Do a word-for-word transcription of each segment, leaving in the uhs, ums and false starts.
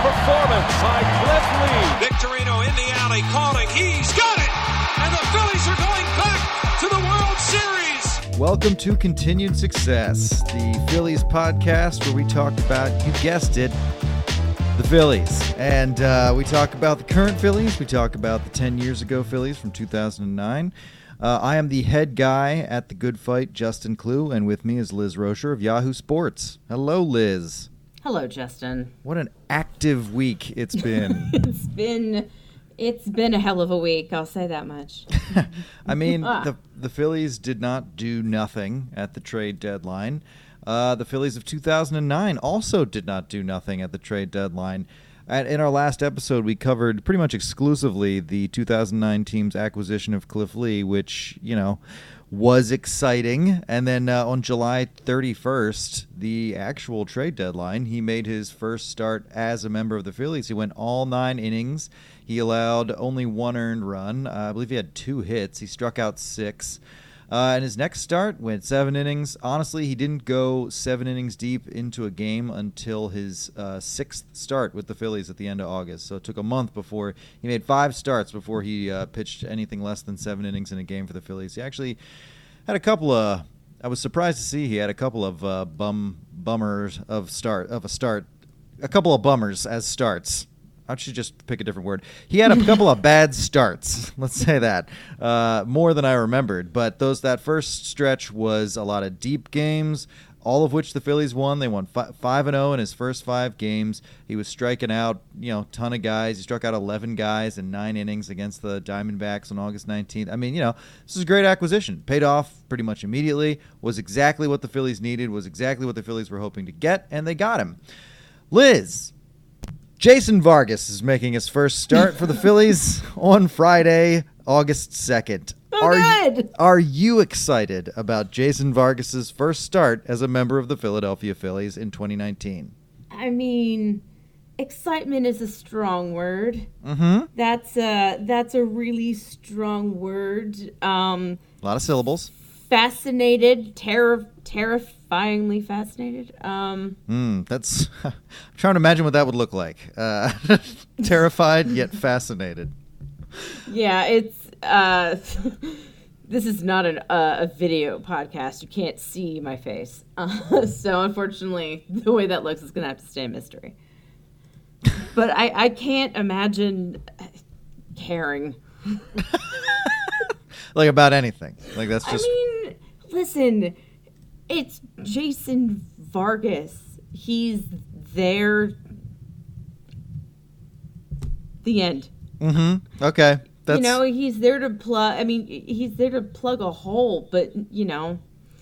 performance by Cliff Lee. Victorino in the alley calling. He's got it! And the Phillies are going back to the World Series. Welcome to Continued Success, the Phillies podcast where we talk about, you guessed it, the Phillies. And uh, we talk about the current Phillies. We talk about the ten years ago Phillies from two thousand nine. Uh, I am the head guy at The Good Fight, Justin Clue, and with me is Liz Rocher of Yahoo Sports. Hello, Liz. Hello, Justin. What an active week it's been. it's been it's been a hell of a week, I'll say that much. I mean, the the Phillies did not do nothing at the trade deadline. Uh, the Phillies of two thousand nine also did not do nothing at the trade deadline. And in our last episode, we covered pretty much exclusively the two thousand nine team's acquisition of Cliff Lee, which, you know, was exciting. And then uh, on July thirty-first, the actual trade deadline, he made his first start as a member of the Phillies. He went all nine innings. He allowed only one earned run. Uh, I believe he had two hits. He struck out six. Uh, and his next start went seven innings. Honestly, he didn't go seven innings deep into a game until his uh, sixth start with the Phillies at the end of August. So it took a month before he made five starts before he uh, pitched anything less than seven innings in a game for the Phillies. He actually had a couple of. I was surprised to see he had a couple of uh, bum bummers of start of a start, a couple of bummers as starts. I should just pick a different word. He had a couple of bad starts. Let's say that. Uh, more than I remembered. But those that first stretch was a lot of deep games, all of which the Phillies won. They won five and oh in his first five games. He was striking out, you know, a ton of guys. He struck out eleven guys in nine innings against the Diamondbacks on August nineteenth. I mean, you know, this is a great acquisition. Paid off pretty much immediately. Was exactly what the Phillies needed. Was exactly what the Phillies were hoping to get, and they got him. Liz. Jason Vargas is making his first start for the Phillies on Friday, August second. Oh, are, good. You, are you excited about Jason Vargas's first start as a member of the Philadelphia Phillies in twenty nineteen? I mean, excitement is a strong word. Mm-hmm. That's a, that's a really strong word. Um, a lot of syllables. Fascinated, terror, terrifyingly fascinated. Um, mm, that's. I'm trying to imagine what that would look like. Uh, terrified yet fascinated. Yeah, it's. Uh, this is not an, uh, a video podcast. You can't see my face, uh, so unfortunately, the way that looks is gonna have to stay a mystery. But I, I can't imagine caring. Like about anything. Like that's just. I mean, listen, it's Jason Vargas. He's there. The end. Mm-hmm. Okay. That's... You know, he's there to plug. I mean, he's there to plug a hole, but you know,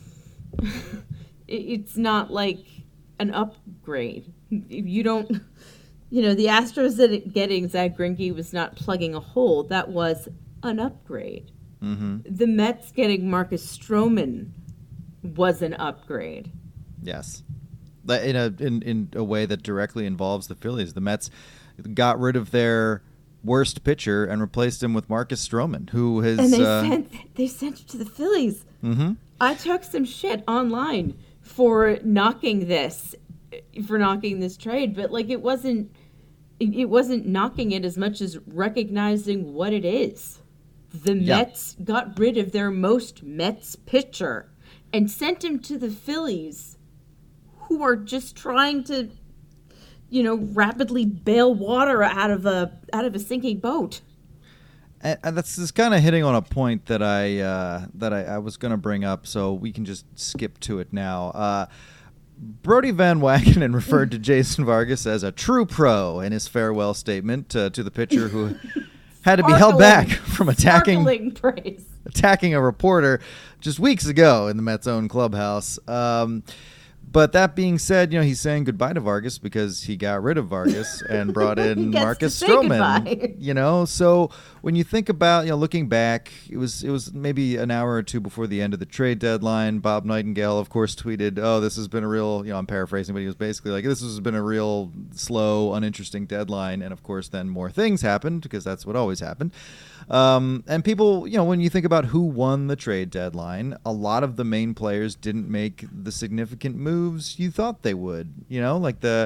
it's not like an upgrade. You don't. You know, the Astros that getting Zach Greinke was not plugging a hole. That was an upgrade. Mm-hmm. The Mets getting Marcus Stroman was an upgrade. Yes, in a in, in a way that directly involves the Phillies. The Mets got rid of their worst pitcher and replaced him with Marcus Stroman, who has and they uh, sent they sent it to the Phillies. Mm-hmm. I took some shit online for knocking this, for knocking this trade, but like it wasn't it wasn't knocking it as much as recognizing what it is. The yeah. Mets got rid of their most Mets pitcher and sent him to the Phillies, who are just trying to, you know, rapidly bail water out of a out of a sinking boat. And, and that's just kind of hitting on a point that I uh, that I, I was going to bring up, so we can just skip to it now. Uh, Brodie Van Wagenen referred to Jason Vargas as a true pro in his farewell statement uh, to the pitcher who had to be held back from attacking praise. attacking a reporter just weeks ago in the Mets' own clubhouse. Um, But that being said, you know, he's saying goodbye to Vargas because he got rid of Vargas and brought in Marcus Stroman. You know, so when you think about, you know, looking back, it was it was maybe an hour or two before the end of the trade deadline. Bob Nightingale, of course, tweeted, "Oh, this has been a real," you know, I'm paraphrasing, but he was basically like, "This has been a real slow, uninteresting deadline." And of course, then more things happened because that's what always happened. Um, and people, you know, when you think about who won the trade deadline, a lot of the main players didn't make the significant moves you thought they would. You know, like the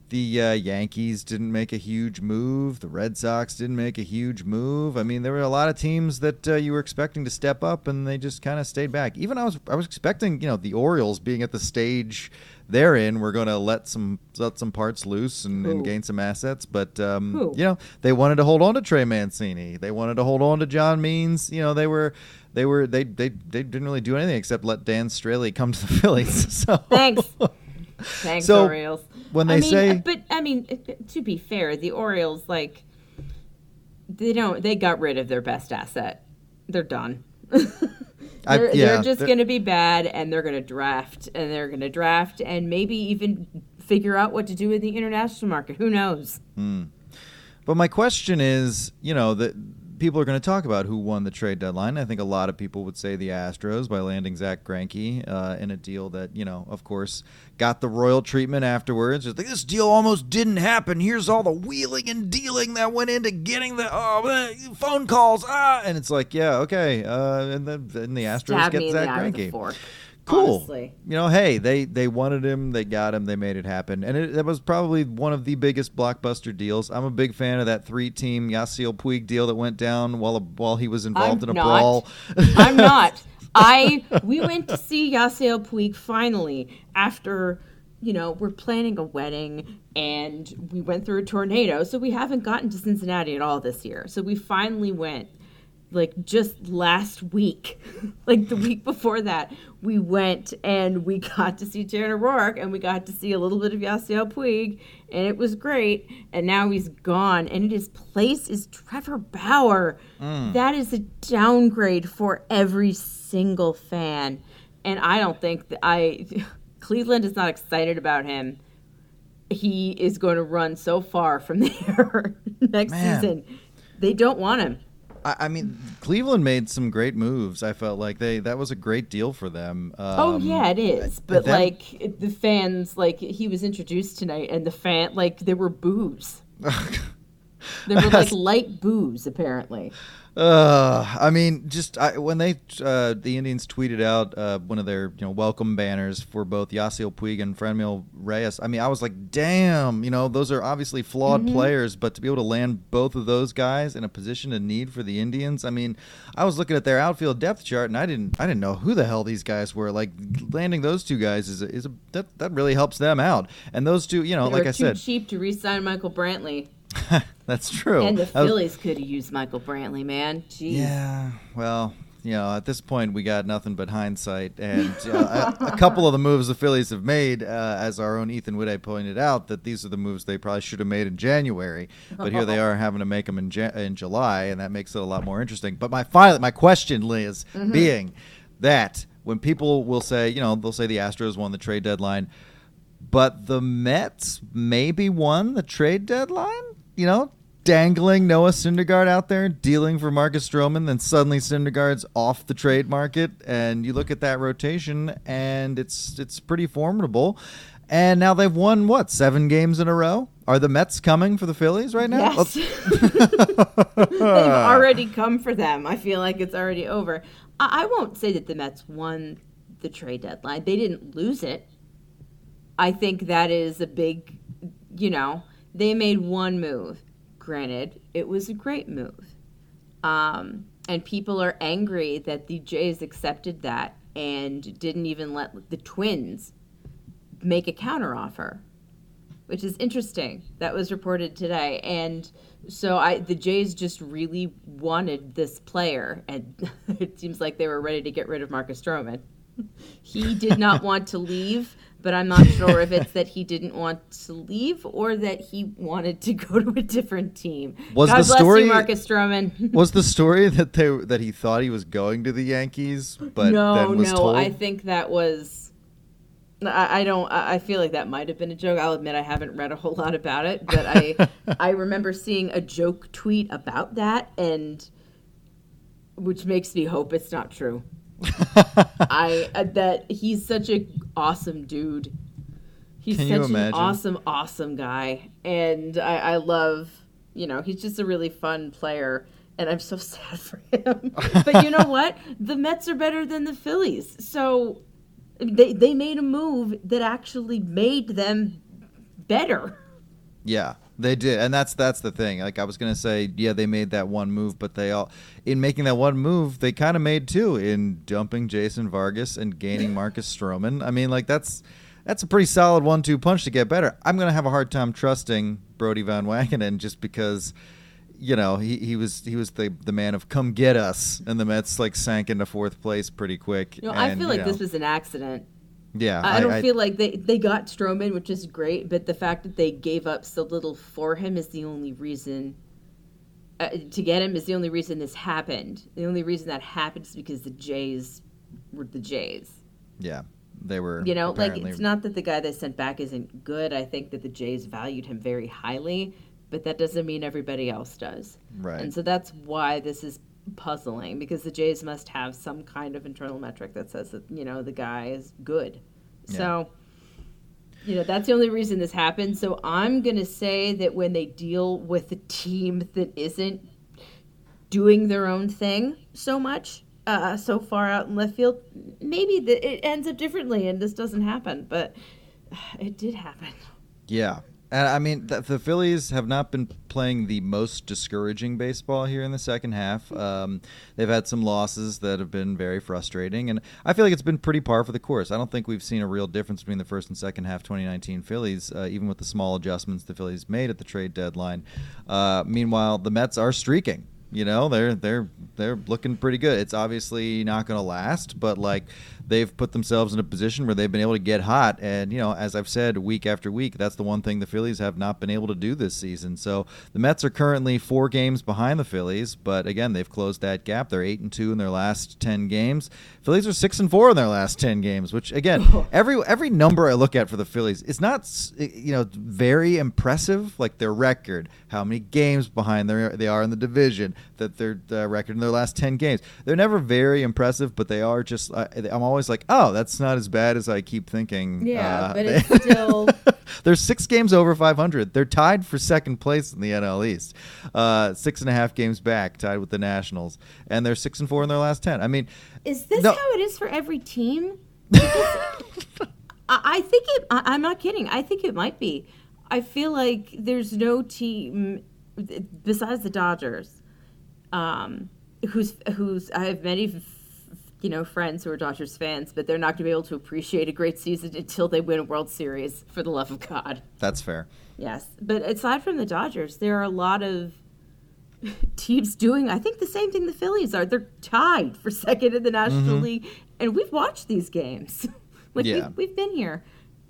The uh, Yankees didn't make a huge move. The Red Sox didn't make a huge move. I mean, there were a lot of teams that uh, you were expecting to step up, and they just kind of stayed back. Even I was I was expecting, you know, the Orioles being at the stage they're in, we're going to let some let some parts loose and, and gain some assets. But um, you know, they wanted to hold on to Trey Mancini. They wanted to hold on to John Means. You know, they were they were they they they didn't really do anything except let Dan Straley come to the Phillies. So thanks. Thanks, so, Orioles. When they I mean, say, but I mean, to be fair, the Orioles, like, they don't, they got rid of their best asset. They're done. they're, I, yeah, they're just going to be bad, and they're going to draft, and they're going to draft, and maybe even figure out what to do in the international market. Who knows? Hmm. But my question is, you know, that people are going to talk about who won the trade deadline. I think a lot of people would say the Astros by landing Zach Greinke uh, in a deal that, you know, of course, got the royal treatment afterwards. It's like, this deal almost didn't happen. Here's all the wheeling and dealing that went into getting the oh, phone calls. Ah, and it's like, yeah, okay. Uh, and then and the Astros Stab get me Zach in the eye with a Greinke. fork. Cool. Honestly. You know, hey, they, they wanted him, they got him, they made it happen. And it, it was probably one of the biggest blockbuster deals. I'm a big fan of that three-team Yasiel Puig deal that went down while while he was involved I'm in a not. brawl. I'm not. I we went to see Yasiel Puig finally after, you know, we're planning a wedding and we went through a tornado, so we haven't gotten to Cincinnati at all this year. So we finally went. Like just last week, like the week before that, we went and we got to see Tanner Roark and we got to see a little bit of Yasiel Puig, and it was great. And now he's gone, and his place is Trevor Bauer. Mm. That is a downgrade for every single fan, and I don't think that I Cleveland is not excited about him. He is going to run so far from there next Man. season. They don't want him. I mean, Cleveland made some great moves. I felt like they that was a great deal for them. Um, oh yeah, it is. But them, like it, the fans, like he was introduced tonight, and the fan, like there were boos. There were like light boos, apparently. Uh, I mean, just I, when they uh, the Indians tweeted out uh, one of their you know welcome banners for both Yasiel Puig and Franmil Reyes. I mean, I was like, damn, you know, those are obviously flawed mm-hmm. players, but to be able to land both of those guys in a position of need for the Indians, I mean, I was looking at their outfield depth chart and I didn't I didn't know who the hell these guys were. Like landing those two guys is a, is a that that really helps them out. And those two, you know, they like were I too said, cheap to re-sign Michael Brantley. That's true. And the was, Phillies could have used Michael Brantley, man. Jeez. Yeah, well, you know, at this point we got nothing but hindsight, and uh, a, a couple of the moves the Phillies have made, uh, as our own Ethan Witte pointed out, that these are the moves they probably should have made in January, but here they are having to make them in ja- in July, and that makes it a lot more interesting. But my final, my question, Liz, mm-hmm. being that when people will say, you know, they'll say the Astros won the trade deadline, but the Mets maybe won the trade deadline. You know, dangling Noah Syndergaard out there, dealing for Marcus Stroman, then suddenly Syndergaard's off the trade market, and you look at that rotation, and it's it's pretty formidable. And now they've won, what, seven games in a row? Are the Mets coming for the Phillies right now? Yes. They've already come for them. I feel like it's already over. I-, I won't say that the Mets won the trade deadline. They didn't lose it. I think that is a big, you know... They made one move. Granted, it was a great move. Um, and people are angry that the Jays accepted that and didn't even let the Twins make a counteroffer, which is interesting. That was reported today. And so I, the Jays just really wanted this player, and it seems like they were ready to get rid of Marcus Stroman. He did not want to leave, but I'm not sure if it's that he didn't want to leave or that he wanted to go to a different team. Was God the bless story you, Marcus Stroman? Was the story that they that he thought he was going to the Yankees, but no, then was no, told? I think that was. I, I don't. I feel like that might have been a joke. I'll admit I haven't read a whole lot about it, but I I remember seeing a joke tweet about that, and which makes me hope it's not true. I uh, that he's such an awesome dude. He's Can such you an imagine? awesome, awesome guy, and I, I love. You know, he's just a really fun player, and I'm so sad for him. But you know what? The Mets are better than the Phillies, so they they made a move that actually made them better. Yeah, they did, and that's that's the thing. Like I was gonna say, yeah, they made that one move, but they all, in making that one move, they kind of made two in dumping Jason Vargas and gaining Marcus Stroman. I mean, like that's that's a pretty solid one two punch to get better. I'm gonna have a hard time trusting Brodie Van Wagenen just because, you know, he, he was he was the the man of come get us, and the Mets like sank into fourth place pretty quick. No, and, I feel like you know, this was an accident. Yeah, I, I don't I, feel like they, they got Stroman, which is great, but the fact that they gave up so little for him is the only reason uh, to get him is the only reason this happened. The only reason that happened is because the Jays were the Jays. Yeah, they were. You know, like apparently... it's not that the guy they sent back isn't good. I think that the Jays valued him very highly, but that doesn't mean everybody else does. Right. And so that's why this is puzzling, because the Jays must have some kind of internal metric that says that, you know, the guy is good. Yeah. So, you know, that's the only reason this happened. So I'm going to say that when they deal with a team that isn't doing their own thing so much, uh, so far out in left field, maybe the, it ends up differently and this doesn't happen. But it did happen. Yeah. And I mean, the, the Phillies have not been playing the most discouraging baseball here in the second half. Um, they've had some losses that have been very frustrating, and I feel like it's been pretty par for the course. I don't think we've seen a real difference between the first and second half twenty nineteen Phillies, uh, even with the small adjustments the Phillies made at the trade deadline. Uh, meanwhile, the Mets are streaking. You know, they're they're they're looking pretty good. It's obviously not going to last, but like they've put themselves in a position where they've been able to get hot. And you know, as I've said week after week, that's the one thing the Phillies have not been able to do this season. So the Mets are currently four games behind the Phillies, but again, they've closed that gap. They're eight and two in their last ten games. Phillies are six and four in their last ten games, which again, every every number I look at for the Phillies, it's not you know very impressive. Like their record, how many games behind they they are in the division. That their uh, record in their last ten games. They're never very impressive, but they are just, uh, I'm always like, oh, that's not as bad as I keep thinking. Yeah, uh, but they, it's still... They're six games over five hundred. They're tied for second place in the N L East. Uh, six and a half games back, tied with the Nationals. And they're six and four in their last ten. I mean... Is this no, how it is for every team? I, I think it... I, I'm not kidding. I think it might be. I feel like there's no team besides the Dodgers um, who's who's I have many you know friends who are Dodgers fans, but they're not going to be able to appreciate a great season until they win a World Series, for the love of God. That's fair. Yes, but aside from the Dodgers, there are a lot of teams doing, I think, the same thing the Phillies are. They're tied for second in the National mm-hmm. League, and we've watched these games. like yeah. we've, we've been here,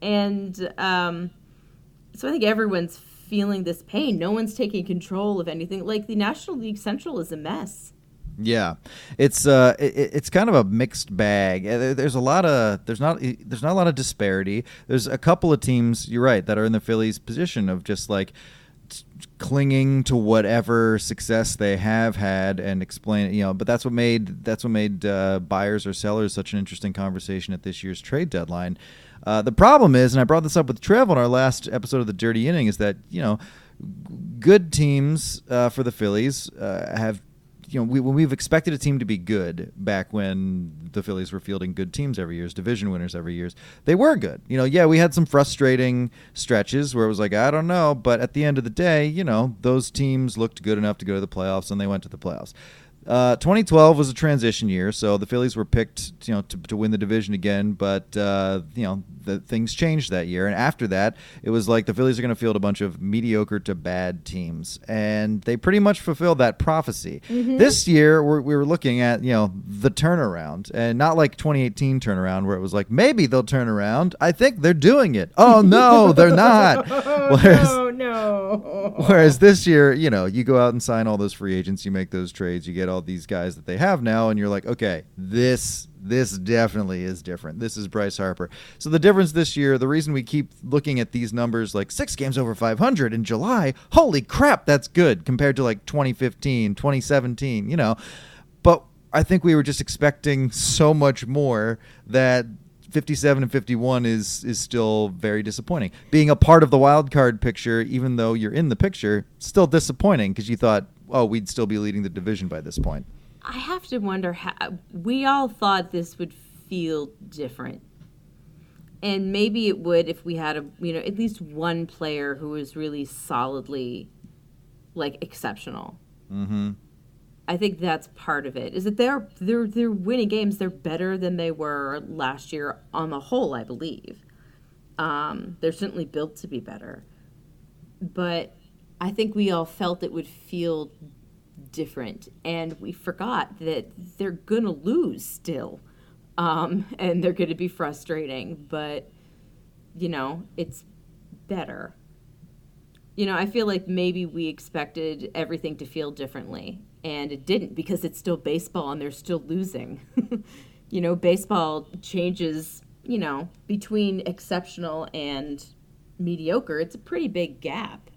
and um, so I think everyone's feeling this pain. No one's taking control of anything. Like the National League Central is a mess. Yeah, it's uh, it, it's kind of a mixed bag. There's a lot of there's not there's not a lot of disparity. There's a couple of teams, you're right, that are in the Phillies' position of just like t- clinging to whatever success they have had and explain, you know. But that's what made that's what made uh, buyers or sellers such an interesting conversation at this year's trade deadline. Uh, the problem is, and I brought this up with Trev on our last episode of the Dirty Inning, is that, you know, good teams uh, for the Phillies uh, have, you know, we, when we've expected a team to be good back when the Phillies were fielding good teams every year, as division winners every year, they were good. You know, yeah, we had some frustrating stretches where it was like, I don't know, but at the end of the day, you know, those teams looked good enough to go to the playoffs, and they went to the playoffs. Uh, twenty twelve was a transition year, so the Phillies were picked, you know, to, to win the division again. But uh, you know, the things changed that year, and after that, it was like the Phillies are going to field a bunch of mediocre to bad teams, and they pretty much fulfilled that prophecy. Mm-hmm. This year, we're, we were looking at, you know, the turnaround, and not like twenty eighteen turnaround where it was like maybe they'll turn around. I think they're doing it. Oh no, they're not. Whereas, no, no. Whereas this year, you know, you go out and sign all those free agents, you make those trades, you get all these guys that they have now, and you're like, okay, this this definitely is different. This is Bryce Harper. So the difference this year, the reason we keep looking at these numbers like six games over five hundred in July, holy crap, that's good compared to like twenty fifteen, twenty seventeen, you know. But I think we were just expecting so much more that fifty-seven and fifty-one is is still very disappointing. Being a part of the wild card picture, even though you're in the picture, still disappointing because you thought, oh, we'd still be leading the division by this point. I have to wonder how we all thought this would feel different. And maybe it would if we had a you know at least one player who was really solidly, like, exceptional. Mm-hmm. I think that's part of it. Is that they're they're they're winning games. They're better than they were last year on the whole, I believe. Um, they're certainly built to be better, but I think we all felt it would feel different, and we forgot that they're gonna lose still. Um, and they're going to be frustrating, but, you know, it's better. You know, I feel like maybe we expected everything to feel differently, and it didn't because it's still baseball and they're still losing. You know, baseball changes, you know, between exceptional and mediocre. It's a pretty big gap.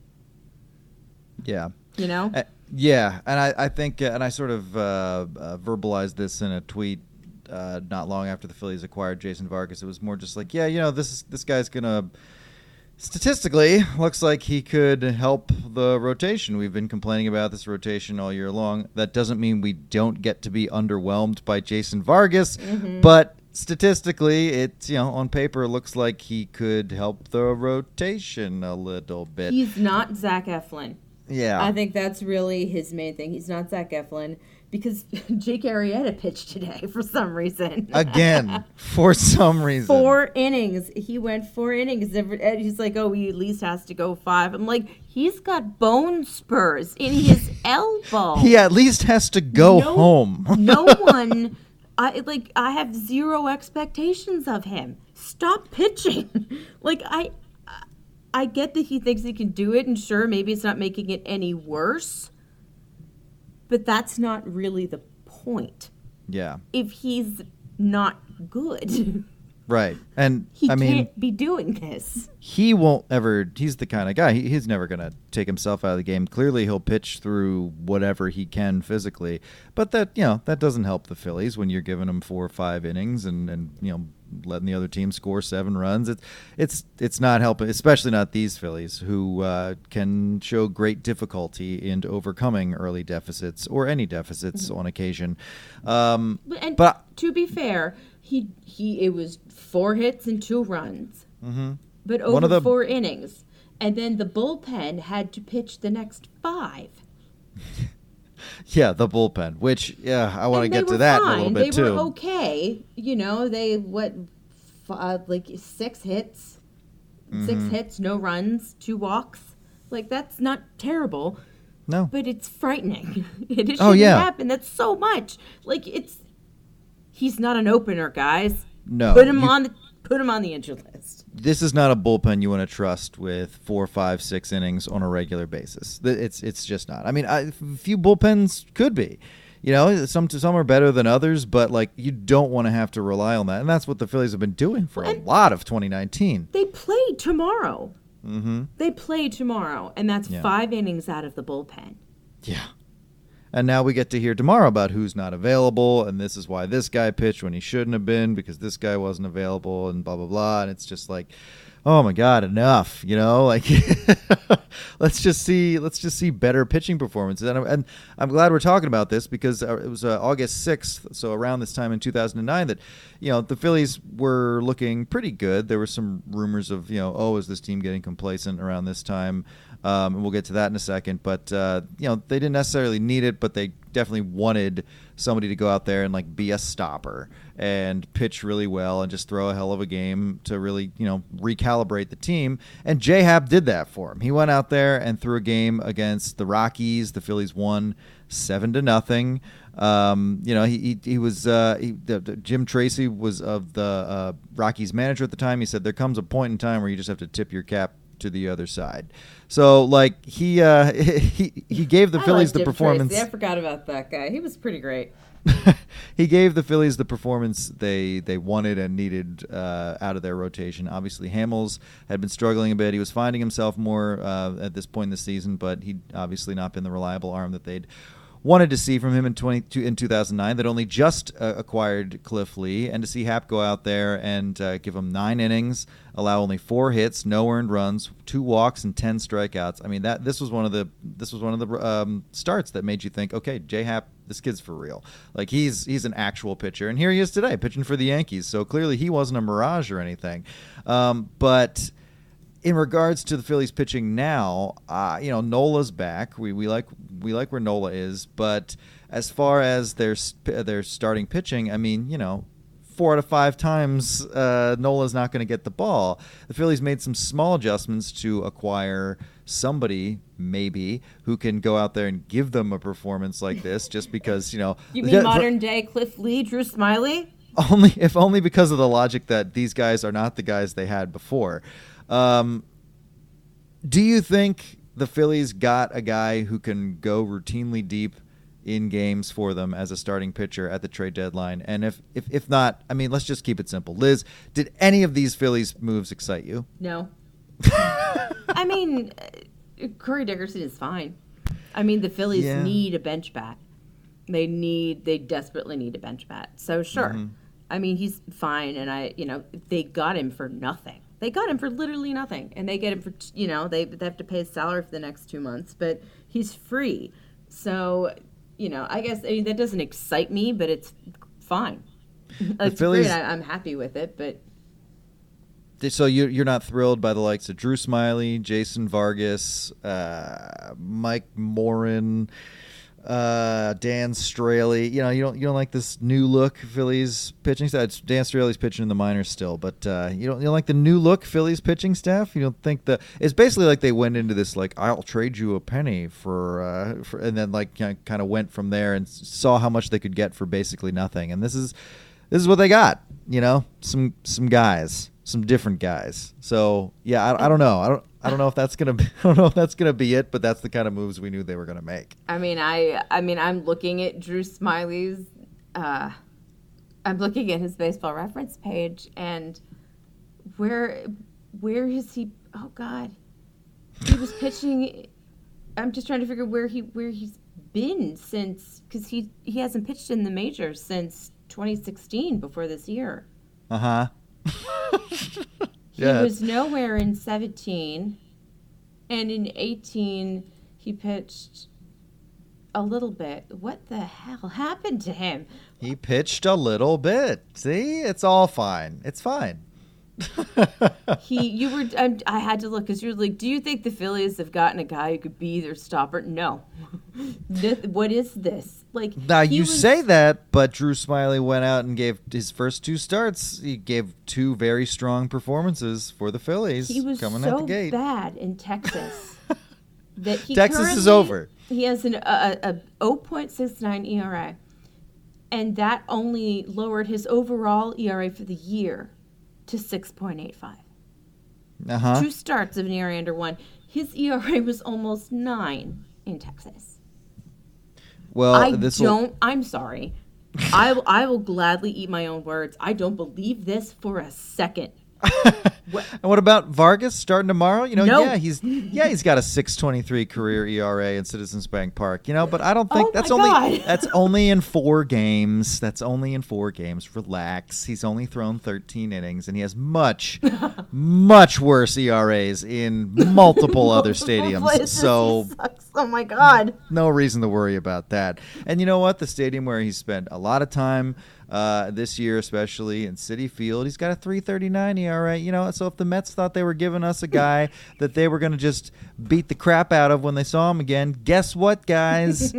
Yeah. You know? Uh, yeah, and I, I think, uh, and I sort of uh, uh, verbalized this in a tweet Uh, not long after the Phillies acquired Jason Vargas. It was more just like, yeah, you know, this is, this guy's gonna statistically looks like he could help the rotation. We've been complaining about this rotation all year long. That doesn't mean we don't get to be underwhelmed by Jason Vargas, mm-hmm. but statistically, it's, you know, on paper, it looks like he could help the rotation a little bit. He's not Zach Eflin. Yeah, I think that's really his main thing. He's not Zach Eflin. Because Jake Arrieta pitched today for some reason. Again, for some reason. Four innings. He went four innings. He's like, oh, he at least has to go five. I'm like, he's got bone spurs in his elbow. He at least has to go no, home. No one, I like, I have zero expectations of him. Stop pitching. Like, I, I get that he thinks he can do it, and sure, maybe it's not making it any worse. But that's not really the point. Yeah. If he's not good. Right. And he I mean, can't be doing this. He won't ever, he's the kind of guy, he, he's never going to take himself out of the game. Clearly he'll pitch through whatever he can physically. But that, you know, that doesn't help the Phillies when you're giving them four or five innings and, and you know, letting the other team score seven runs. It's it's it's not helping, especially not these Phillies, who uh, can show great difficulty in overcoming early deficits or any deficits mm-hmm. on occasion. Um, and but to be fair, he he it was four hits and two runs, mm-hmm. but over the, four innings, and then the bullpen had to pitch the next five. Yeah, the bullpen, which, yeah, I want to get to that fine. in a little bit, they too. They were okay. You know, they, what, five, like six hits, mm-hmm. six hits, no runs, two walks. Like, that's not terrible. No. But it's frightening. It shouldn't oh, yeah. happen. That's so much. Like, it's, he's not an opener, guys. No. Put him you, on the, put him on the injured list. This is not a bullpen you want to trust with four, five, six innings on a regular basis. It's it's just not. I mean, I, a few bullpens could be. You know, some some are better than others, but like you don't want to have to rely on that, and that's what the Phillies have been doing for and a lot of twenty nineteen. They play tomorrow. Mm-hmm. They play tomorrow, and that's yeah. five innings out of the bullpen. Yeah. And now we get to hear tomorrow about who's not available, and this is why this guy pitched when he shouldn't have been because this guy wasn't available, and blah, blah, blah. And it's just like, oh, my God, enough, you know? Like, let's just see let's just see better pitching performances. And, and I'm glad we're talking about this because it was uh, August sixth, so around this time in two thousand nine, that, you know, the Phillies were looking pretty good. There were some rumors of, you know, oh, is this team getting complacent around this time? Um, and we'll get to that in a second. But, uh, you know, they didn't necessarily need it, but they definitely wanted somebody to go out there and, like, be a stopper and pitch really well and just throw a hell of a game to really, you know, recalibrate the team. And J-Hab did that for him. He went out there and threw a game against the Rockies. The Phillies won seven to nothing. Um, you know, he he, he was uh, he, the, the, Jim Tracy was of the uh, Rockies manager at the time. He said there comes a point in time where you just have to tip your cap to the other side. So like he uh, he he gave the I Phillies like the Jim performance. Tracy. I forgot about that guy. He was pretty great. He gave the Phillies the performance they they wanted and needed uh, out of their rotation. Obviously, Hamels had been struggling a bit. He was finding himself more uh, at this point in the season, but he'd obviously not been the reliable arm that they'd wanted to see from him in twenty in two thousand nine that only just uh, acquired Cliff Lee, and to see Happ go out there and uh, give him nine innings, allow only four hits, no earned runs, two walks, and ten strikeouts. I mean, that this was one of the this was one of the um, starts that made you think, okay, J Happ, this kid's for real. Like he's he's an actual pitcher, and here he is today pitching for the Yankees. So clearly he wasn't a mirage or anything. Um, but in regards to the Phillies pitching now, uh, you know, Nola's back. We we like we like where Nola is, but as far as their their starting pitching, I mean, you know, four out of five times uh, Nola's not going to get the ball. The Phillies made some small adjustments to acquire somebody maybe who can go out there and give them a performance like this, just because, you know. You mean modern day Cliff Lee, Drew Smiley? Only if only because of the logic that these guys are not the guys they had before. Um, do you think the Phillies got a guy who can go routinely deep in games for them as a starting pitcher at the trade deadline? And if, if, if not, I mean, let's just keep it simple. Liz, did any of these Phillies moves excite you? No. I mean, Corey Dickerson is fine. I mean, the Phillies yeah. need a bench bat. They need, they desperately need a bench bat. So sure. Mm-hmm. I mean, he's fine. And I, you know, they got him for nothing. They got him for literally nothing. And they get him for, you know, they, they have to pay his salary for the next two months, but he's free. So, you know, I guess, I mean, that doesn't excite me, but it's fine. It's Phillies, great. I, I'm happy with it, but. So you're, you're not thrilled by the likes of Drew Smiley, Jason Vargas, uh, Mike Morin, uh, Dan Straley. You know, you don't you don't like this new look Phillies pitching staff. Dan Straley's pitching in the minors still, but uh, you don't you don't like the new look Phillies pitching staff. You don't think the it's basically like they went into this like, I'll trade you a penny for, uh, for and then like kind of went from there and saw how much they could get for basically nothing. And this is this is what they got. You know, some some guys. Some different guys. So yeah, I, I don't know. I don't. I don't know if that's gonna. Be, I don't know if that's gonna be it. But that's the kind of moves we knew they were gonna make. I mean, I. I mean, I'm looking at Drew Smiley's. Uh, I'm looking at his Baseball Reference page, and where, where is he? Oh God, he was pitching. I'm just trying to figure where he where he's been since, because he he hasn't pitched in the majors since twenty sixteen, before this year. Uh huh. He yeah. was nowhere in seventeen, and in eighteen he pitched a little bit. What the hell happened to him? He pitched a little bit. See, it's all fine. It's fine. he, you were. I, I had to look because you're like, do you think the Phillies have gotten a guy who could be their stopper? No. What is this? Like now, you was, say that, but Drew Smiley went out and gave his first two starts. He gave two very strong performances for the Phillies. He was coming so out the gate. bad in Texas that he Texas is over. He has an a, a zero point six nine E R A, and that only lowered his overall E R A for the year to six point eight five. Uh-huh. Two starts of an E R A under one. His E R A was almost nine in Texas. Well, I this don't. Will... I'm sorry. I will, I will gladly eat my own words. I don't believe this for a second. What? And what about Vargas starting tomorrow? You know, no. yeah, he's yeah he's got a six twenty-three career E R A in Citizens Bank Park. You know, but I don't think oh that's my only God. that's only in four games. That's only in four games. Relax. He's only thrown thirteen innings, and he has much, much worse E R As in multiple other stadiums. Places. So, he sucks. Oh my God. No reason to worry about that. And you know what? The stadium where he spent a lot of time. Uh, this year, especially in Citi Field, he's got a three thirty-nine E R A. You know, so if the Mets thought they were giving us a guy that they were going to just beat the crap out of when they saw him again, guess what, guys?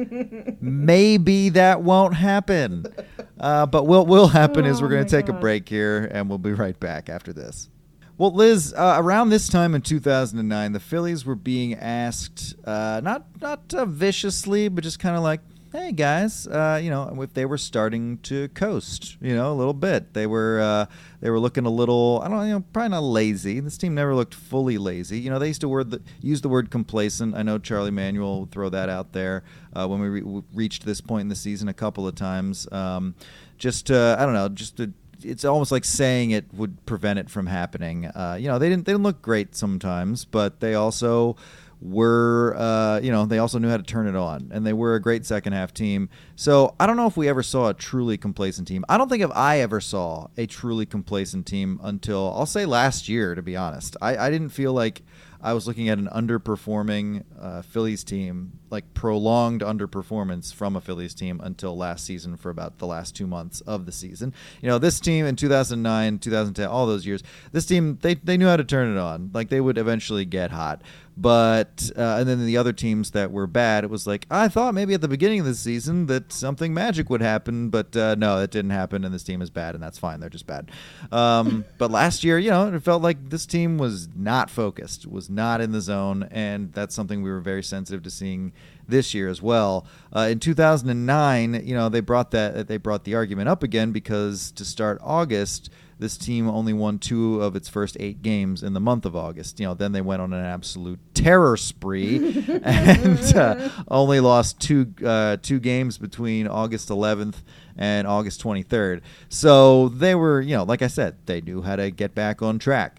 Maybe that won't happen. Uh, but what will happen oh is we're going to take God. a break here, and we'll be right back after this. Well, Liz, uh, around this time in two thousand nine, the Phillies were being asked, uh, not not uh, viciously, but just kind of like, hey guys, uh, you know, if they were starting to coast, you know, a little bit, they were uh, they were looking a little, I don't know, you know, probably not lazy. This team never looked fully lazy. You know, they used to word the, use the word complacent. I know Charlie Manuel would throw that out there uh, when we re- reached this point in the season a couple of times. Um, just uh, I don't know, just to. It's almost like saying it would prevent it from happening. Uh, you know, they didn't they didn't look great sometimes, but they also were, uh, you know, they also knew how to turn it on, and they were a great second half team. So I don't know if we ever saw a truly complacent team. I don't think if I ever saw a truly complacent team until, I'll say, last year, to be honest. I, I didn't feel like I was looking at an underperforming uh, Phillies team, like prolonged underperformance from a Phillies team until last season for about the last two months of the season. You know, this team in two thousand nine, two thousand ten, all those years, this team, they, they knew how to turn it on. Like, they would eventually get hot. But, uh, and then the other teams that were bad, it was like, I thought maybe at the beginning of the season that something magic would happen, but uh, no, that didn't happen, and this team is bad, and that's fine. They're just bad. Um, but last year, you know, it felt like this team was not focused, was not in the zone, and that's something we were very sensitive to seeing this year as well. Uh, in two thousand nine, you know, they brought that they brought the argument up again because to start August, this team only won two of its first eight games in the month of August. You know, then they went on an absolute terror spree and uh, only lost two uh, two games between August eleventh and August twenty-third. So they were, you know, like I said, they knew how to get back on track.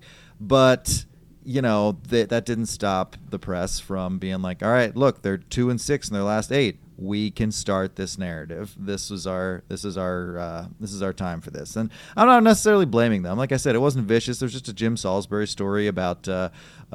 But you know, that that didn't stop the press from being like, all right, look, they're two and six in their last eight. We can start this narrative. This was our, this is our, uh, this is our time for this. And I'm not necessarily blaming them. Like I said, it wasn't vicious. There's just a Jim Salisbury story about, uh,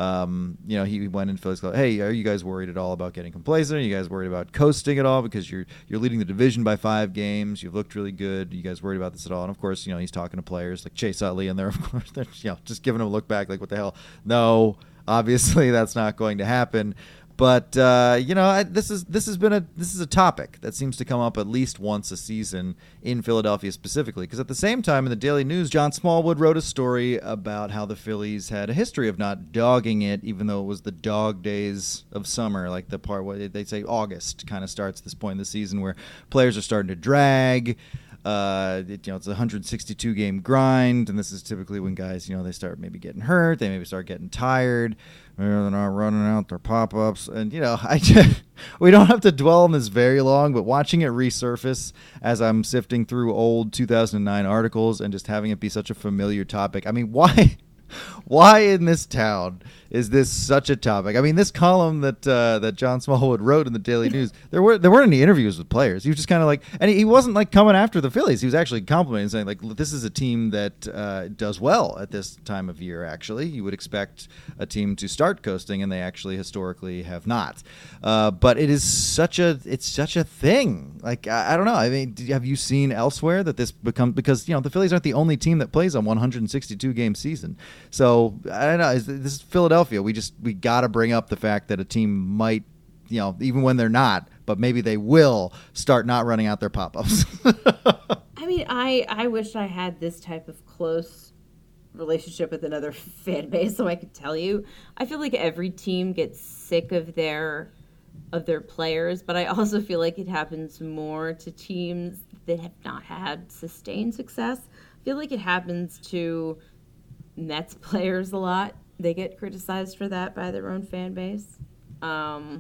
um, you know, he went in Phillies. Hey, are you guys worried at all about getting complacent? Are you guys worried about coasting at all because you're you're leading the division by five games? You've looked really good. Are you guys worried about this at all? And of course, you know, he's talking to players like Chase Utley, and they're of course they're you know just giving him a look back like, what the hell? No, obviously that's not going to happen. But uh, you know, I, this is this has been a this is a topic that seems to come up at least once a season in Philadelphia specifically. Because at the same time, in the Daily News, John Smallwood wrote a story about how the Phillies had a history of not dogging it, even though it was the dog days of summer, like the part where they say August kind of starts this point in the season where players are starting to drag. Uh, it, you know, it's a one hundred sixty-two game grind, and this is typically when guys, you know, they start maybe getting hurt, they maybe start getting tired. They're not running out their pop-ups, and you know, I just, we don't have to dwell on this very long, but watching it resurface as I'm sifting through old two thousand nine articles and just having it be such a familiar topic. I mean, why? Why in this town is this such a topic? I mean, this column that uh, that John Smallwood wrote in the Daily News, there were there weren't any interviews with players. He was just kind of like, and he wasn't like coming after the Phillies. He was actually complimenting, saying like, this is a team that uh, does well at this time of year. Actually, you would expect a team to start coasting, and they actually historically have not. Uh, but it is such a it's such a thing. Like I, I don't know. I mean, have you seen elsewhere that this becomes, because you know the Phillies aren't the only team that plays a one hundred sixty-two game season. So I don't know. This is Philadelphia. We just we got to bring up the fact that a team might, you know, even when they're not, but maybe they will start not running out their pop-ups. I mean, I I wish I had this type of close relationship with another fan base so I could tell you. I feel like every team gets sick of their of their players, but I also feel like it happens more to teams that have not had sustained success. I feel like it happens to Mets players a lot. They get criticized for that by their own fan base. Um,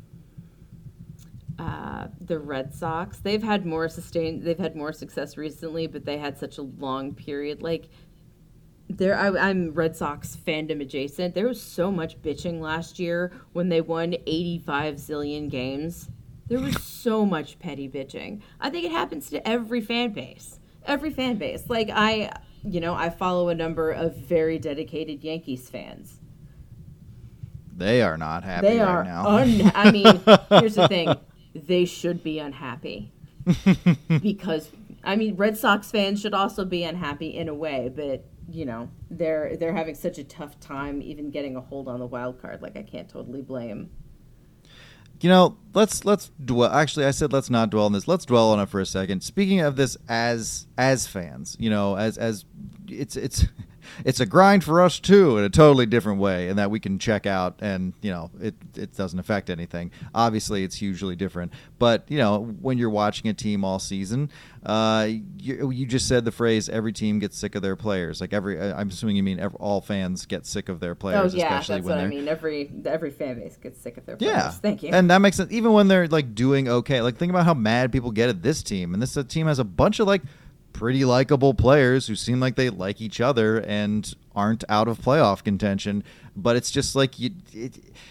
uh, the Red Sox, they've had more sustained, they've had more success recently, but they had such a long period. Like, there, I, I'm Red Sox fandom adjacent. There was so much bitching last year when they won eighty-five zillion games. There was so much petty bitching. I think it happens to every fan base. Every fan base. Like, I... You know, I follow a number of very dedicated Yankees fans. They are not happy they right are now. Un- I mean, here's the thing. They should be unhappy. Because, I mean, Red Sox fans should also be unhappy in a way, but, you know, they're they're having such a tough time even getting a hold on the wild card. Like, I can't totally blame. You know, let's let's dwell. Actually, I said let's not dwell on this. Let's dwell on it for a second. Speaking of this, as as fans, you know, as as it's it's it's a grind for us too, in a totally different way, in that we can check out and you know it it doesn't affect anything. Obviously, it's hugely different. But you know, when you're watching a team all season, uh, you, you just said the phrase "every team gets sick of their players." Like every, I'm assuming you mean every, all fans get sick of their players. Oh yeah, especially that's when what I they're, mean. Every every fan base gets sick of their players. Yeah, Thank you. And that makes sense. Even when they're like doing okay, like think about how mad people get at this team, and this uh, team has a bunch of like pretty likable players who seem like they like each other and aren't out of playoff contention. But it's just like you, it,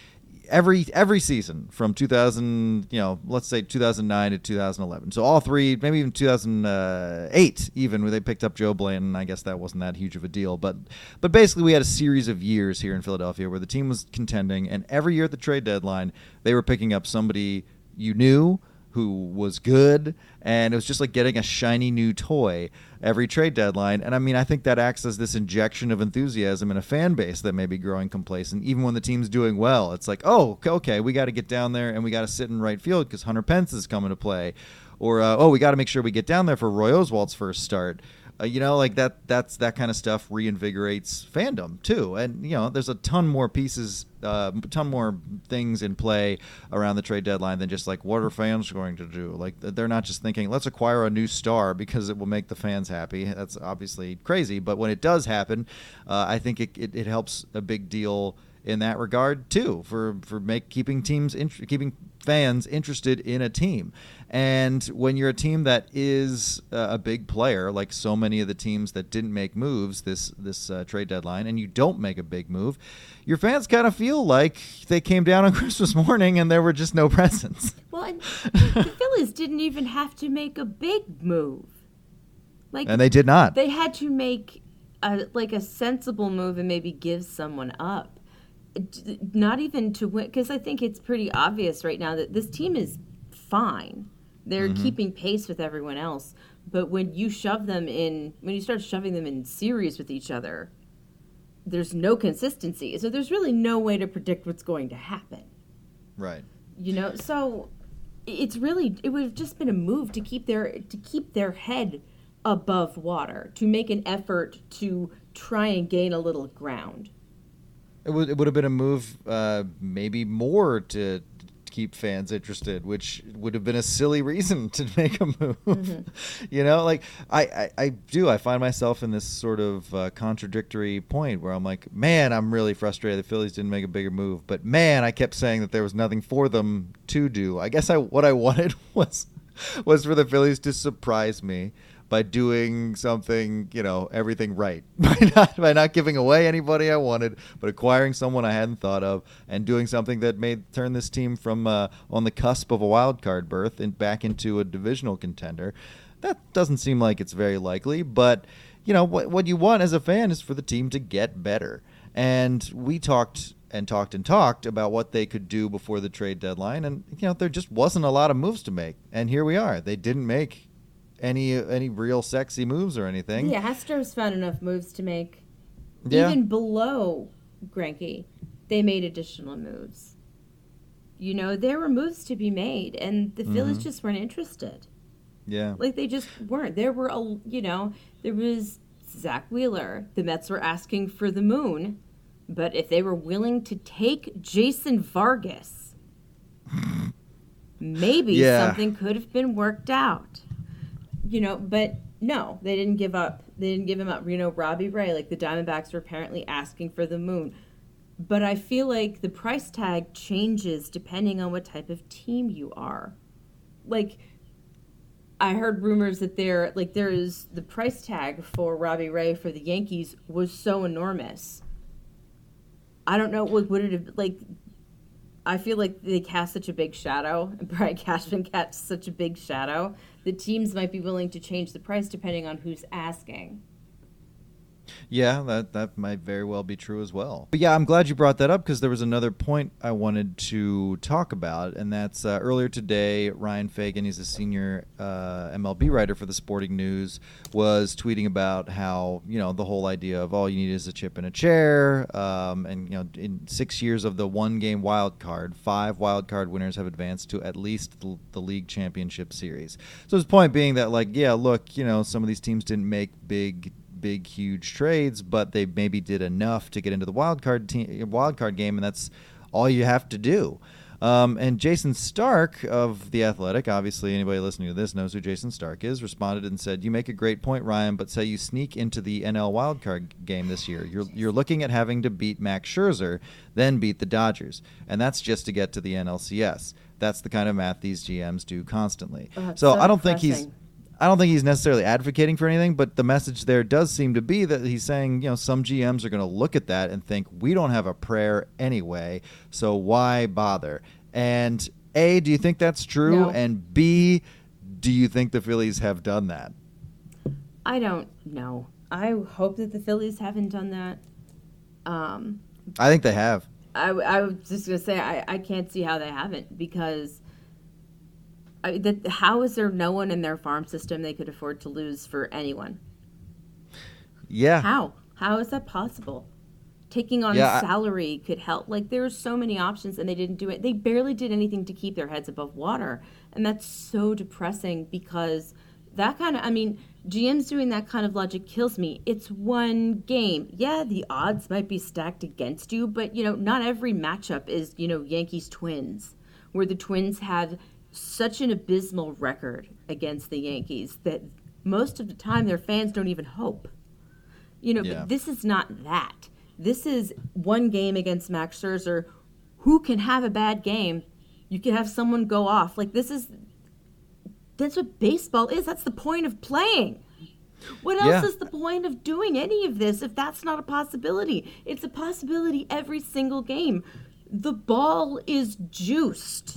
every every season from two thousand, you know, let's say two thousand nine to two thousand eleven. So all three, maybe even two thousand eight, even where they picked up Joe Blanton. I guess that wasn't that huge of a deal, but but basically we had a series of years here in Philadelphia where the team was contending, and every year at the trade deadline they were picking up somebody you knew who was good, and it was just like getting a shiny new toy every trade deadline. And I mean, I think that acts as this injection of enthusiasm in a fan base that may be growing complacent, even when the team's doing well. It's like, oh, okay, we got to get down there and we got to sit in right field because Hunter Pence is coming to play. Or, uh, oh, we got to make sure we get down there for Roy Oswalt's first start. Uh, you know, like that, that's that kind of stuff reinvigorates fandom too. And, you know, there's a ton more pieces, uh, a ton more things in play around the trade deadline than just like, what are fans going to do? Like, they're not just thinking, let's acquire a new star because it will make the fans happy. That's obviously crazy. But when it does happen, uh, I think it, it, it helps a big deal in that regard too, for for make keeping teams in, keeping fans interested in a team. And when you're a team that is uh, a big player, like so many of the teams that didn't make moves this this uh, trade deadline, and you don't make a big move, your fans kind of feel like they came down on Christmas morning and there were just no presents. Well, and the Phillies didn't even have to make a big move. Like, and they did not. They had to make a, like a sensible move and maybe give someone up. Not even to win, because I think it's pretty obvious right now that this team is fine. They're mm-hmm. keeping pace with everyone else. But when you shove them in, when you start shoving them in series with each other, there's no consistency. So there's really no way to predict what's going to happen. Right. You know, so it's really, it would have just been a move to keep their to keep their head above water, to make an effort to try and gain a little ground. It would it would have been a move, uh, maybe more to keep fans interested, which would have been a silly reason to make a move. Mm-hmm. You know, like I, I, I do. I find myself in this sort of uh, contradictory point where I'm like, man, I'm really frustrated the Phillies didn't make a bigger move, but man, I kept saying that there was nothing for them to do. I guess I what I wanted was was for the Phillies to surprise me by doing something, you know, everything right, by not by not giving away anybody I wanted, but acquiring someone I hadn't thought of, and doing something that made turn this team from uh, on the cusp of a wild card berth and back into a divisional contender. That doesn't seem like it's very likely, but you know what what you want as a fan is for the team to get better. And we talked and talked and talked about what they could do before the trade deadline, and you know there just wasn't a lot of moves to make, and here we are. They didn't make any any real sexy moves or anything. Yeah, Astros found enough moves to make. Yeah. Even below Greinke, they made additional moves. You know, there were moves to be made, and the Phillies mm-hmm. just weren't interested. Yeah. Like, they just weren't. There were, a, you know, there was Zach Wheeler. The Mets were asking for the moon, but if they were willing to take Jason Vargas, maybe yeah. something could have been worked out. You know, but no, they didn't give up. They didn't give him up. You know, Robbie Ray, like the Diamondbacks were apparently asking for the moon. But I feel like the price tag changes depending on what type of team you are. Like, I heard rumors that there, like, there is the price tag for Robbie Ray for the Yankees was so enormous. I don't know, what would it have, like, I feel like they cast such a big shadow, and Brian Cashman cast such a big shadow, that teams might be willing to change the price depending on who's asking. Yeah, that, that might very well be true as well. But yeah, I'm glad you brought that up because there was another point I wanted to talk about, and that's uh, earlier today, Ryan Fagan, he's a senior uh, M L B writer for the Sporting News, was tweeting about how, you know, the whole idea of all you need is a chip and a chair, um, and, you know, in six years of the one-game wild card, five wild card winners have advanced to at least the, the league championship series. So his point being that, like, yeah, look, you know, some of these teams didn't make big big, huge trades, but they maybe did enough to get into the wild card team, wild card game, and that's all you have to do. Um, and Jason Stark of The Athletic, obviously anybody listening to this knows who Jason Stark is, responded and said, "You make a great point, Ryan, but say you sneak into the N L wildcard game this year. You're you're looking at having to beat Max Scherzer, then beat the Dodgers, and that's just to get to the N L C S. That's the kind of math these G Ms do constantly. Oh, so, so I don't depressing. think he's I don't think he's necessarily advocating for anything, but the message there does seem to be that he's saying, you know, some G Ms are going to look at that and think, we don't have a prayer anyway, so why bother? And A, do you think that's true? No. And B, do you think the Phillies have done that? I don't know. I hope that the Phillies haven't done that. Um, I think they have. I, I was just going to say, I, I can't see how they haven't, because I, that, how is there no one in their farm system they could afford to lose for anyone? Yeah. How? How is that possible? Taking on Yeah, a I- salary could help. Like, there are so many options, and they didn't do it. They barely did anything to keep their heads above water. And that's so depressing, because that kind of, I mean, G M's doing that kind of logic kills me. It's one game. Yeah, the odds might be stacked against you, but, you know, not every matchup is, you know, Yankees Twins, where the Twins have such an abysmal record against the Yankees that most of the time their fans don't even hope. You know, Yeah. but this is not that. This is one game against Max Scherzer. Who can have a bad game? You can have someone go off. Like, this is, that's what baseball is. That's the point of playing. What else Yeah. is the point of doing any of this if that's not a possibility? It's a possibility every single game. The ball is juiced.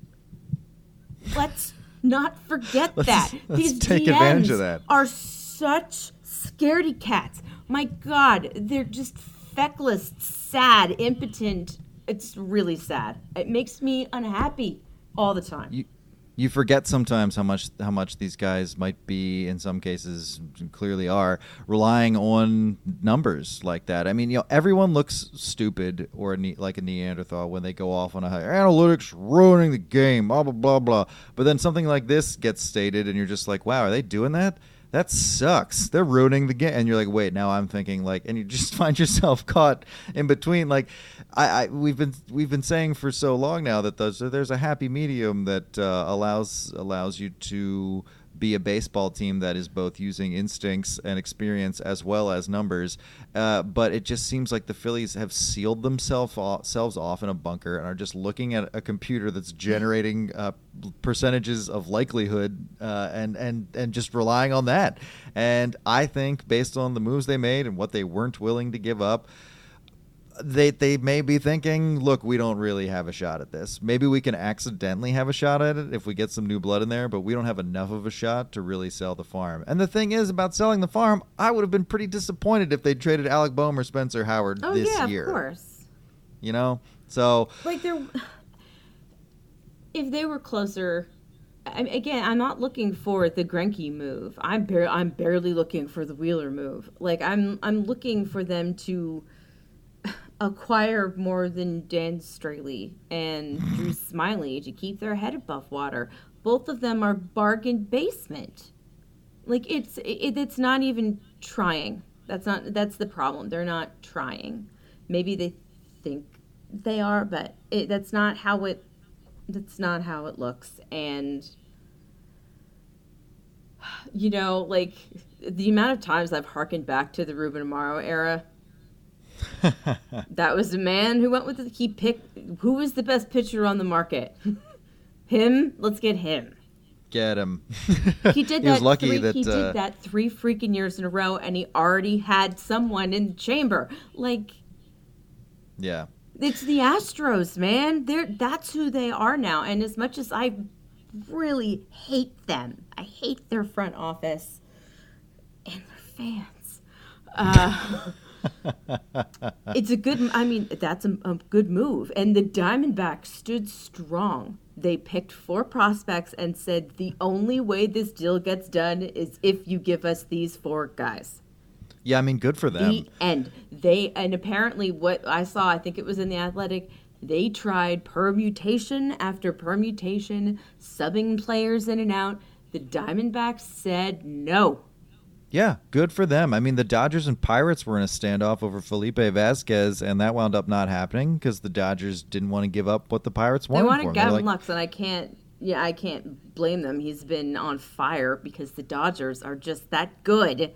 Let's not forget Let's- that. let's These take G Ms advantage of that. are such scaredy cats. My God, they're just feckless, sad, impotent. It's really sad. It makes me unhappy all the time. You, you forget sometimes how much how much these guys might be, in some cases clearly are, relying on numbers like that. I mean, you know, everyone looks stupid or a ne- like a Neanderthal when they go off on a high analytics ruining the game, blah blah blah blah. But then something like this gets stated, and you're just like, wow, are they doing that? That sucks. They're ruining the game. And you're like, wait, now I'm thinking like, and you just find yourself caught in between. Like, I, I we've been we've been saying for so long now that there's there's a happy medium that uh, allows allows you to be a baseball team that is both using instincts and experience as well as numbers. Uh, but it just seems like the Phillies have sealed themselves off, selves off in a bunker and are just looking at a computer that's generating uh, percentages of likelihood uh, and, and, and just relying on that. And I think based on the moves they made and what they weren't willing to give up, they they may be thinking, look, we don't really have a shot at this. Maybe we can accidentally have a shot at it if we get some new blood in there, but we don't have enough of a shot to really sell the farm. And the thing is about selling the farm, I would have been pretty disappointed if they traded Alec Boehm or Spencer Howard Oh, this yeah, year. of course. You know? So Like, they're, if they were closer, I, again, I'm not looking for the Greinke move. I'm bar- I'm barely looking for the Wheeler move. Like, I'm I'm looking for them to acquire more than Dan Straley and Drew Smiley to keep their head above water. Both of them are bargain basement. Like, it's it, it's not even trying. That's not that's the problem. They're not trying. Maybe they think they are, but it, that's not how it that's not how it looks. And you know, like, the amount of times I've harkened back to the Ruben Amaro era. That was the man who went with it. He picked who was the best pitcher on the market. Him. Let's get him. get him. He did he that. was lucky three, that he uh, did that three freaking years in a row, and he already had someone in the chamber. Like, yeah. it's the Astros, man. They're that's who they are now. And as much as I really hate them, I hate their front office and their fans. Uh, it's a good. I mean, that's a, a good move. And the Diamondbacks stood strong. They picked four prospects and said the only way this deal gets done is if you give us these four guys. Yeah, I mean, good for them. The end. They and apparently what I saw, I think it was in the Athletic, they tried permutation after permutation, subbing players in and out. The Diamondbacks said no. Yeah, good for them. I mean, the Dodgers and Pirates were in a standoff over Felipe Vasquez, and that wound up not happening because the Dodgers didn't want to give up what the Pirates wanted They for wanted him. Gavin They're like, Lux, and I can't. Yeah, I can't blame them. He's been on fire because the Dodgers are just that good.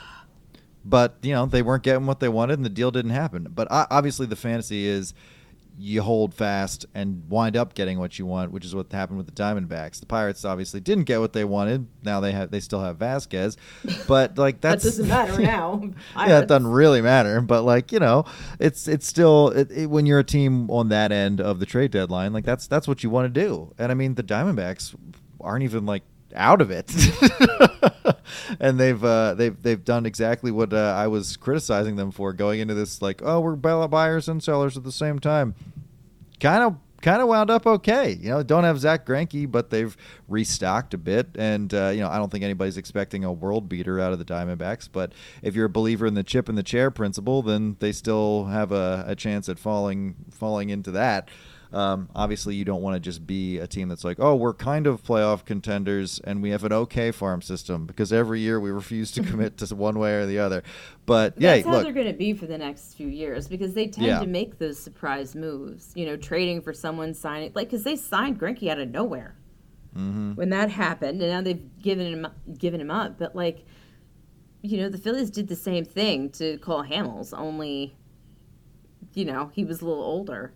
But, you know, they weren't getting what they wanted, and the deal didn't happen. But uh, obviously the fantasy is you hold fast and wind up getting what you want, which is what happened with the Diamondbacks. The Pirates obviously didn't get what they wanted. Now they have they still have Vasquez, but like that's that doesn't matter now. Yeah, it doesn't really matter. But like you know, it's it's still it, it, when you're a team on that end of the trade deadline, like that's that's what you want to do. And I mean, the Diamondbacks aren't even like out of it, and they've uh, they've they've done exactly what uh, I was criticizing them for going into this. Like, oh, we're buyers and sellers at the same time. Kind of kind of wound up okay. You know, don't have Zach Greinke, but they've restocked a bit, and uh, you know, I don't think anybody's expecting a world beater out of the Diamondbacks. But if you're a believer in the chip in the chair principle, then they still have a, a chance at falling falling into that. Um, obviously, you don't want to just be a team that's like, oh, we're kind of playoff contenders and we have an okay farm system, because every year we refuse to commit to one way or the other. But yeah, that's how look, they're going to be for the next few years, because they tend yeah. to make those surprise moves. You know, trading for someone, signing like because they signed Greinke out of nowhere mm-hmm. when that happened, and now they've given him given him up. But like, you know, the Phillies did the same thing to Cole Hamels, only you know he was a little older.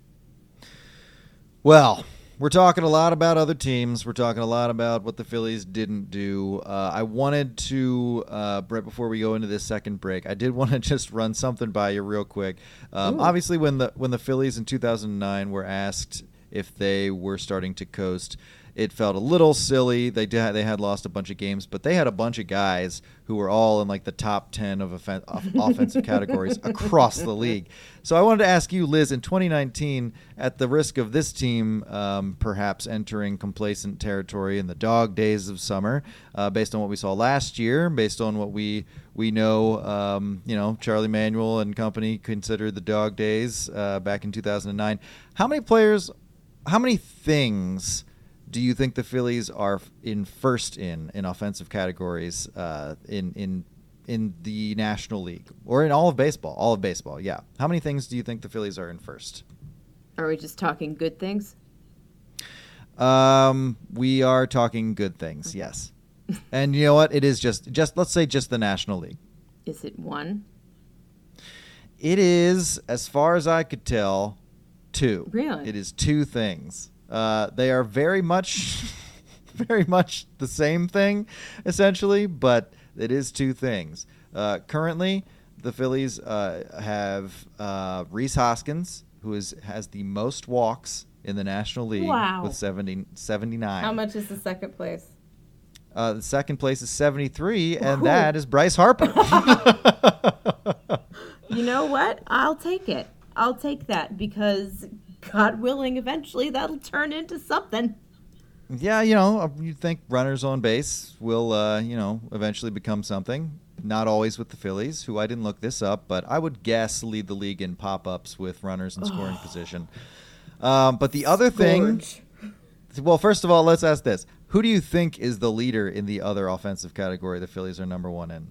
Well, we're talking a lot about other teams. We're talking a lot about what the Phillies didn't do. Uh, I wanted to, uh, right before we go into this second break, I did want to just run something by you real quick. Um, obviously, when the when the Phillies in two thousand nine were asked if they were starting to coast, it felt a little silly. They did, they had lost a bunch of games, but they had a bunch of guys who were all in like the top ten of offen- offensive categories across the league. So I wanted to ask you, Liz, in twenty nineteen, at the risk of this team um, perhaps entering complacent territory in the dog days of summer, uh, based on what we saw last year, based on what we we know, um, you know, Charlie Manuel and company considered the dog days uh, back in two thousand nine. How many players, how many things do you think the Phillies are in first in in offensive categories uh, in in in the National League, or in all of baseball? All of baseball, yeah. How many things do you think the Phillies are in first? Are we just talking good things? Um, we are talking good things, okay. Yes. And you know what? It is just just let's say just the National League. Is it one? It is, as far as I could tell, two. Really? It is two things. Uh, they are very much, very much the same thing, essentially, but it is two things. Uh, currently, the Phillies uh, have uh, Rhys Hoskins, who is has the most walks in the National League, wow. with seventy, seventy-nine. How much is the second place? Uh, the second place is seventy-three, and Ooh. That is Bryce Harper. You know what? I'll take it. I'll take that, because God willing, eventually that'll turn into something. Yeah, you know, you think runners on base will, uh, you know, eventually become something. Not always with the Phillies, who I didn't look this up, but I would guess lead the league in pop-ups with runners in scoring oh. position. Um, but the other Scourge. thing, well, first of all, let's ask this. Who do you think is the leader in the other offensive category the Phillies are number one in?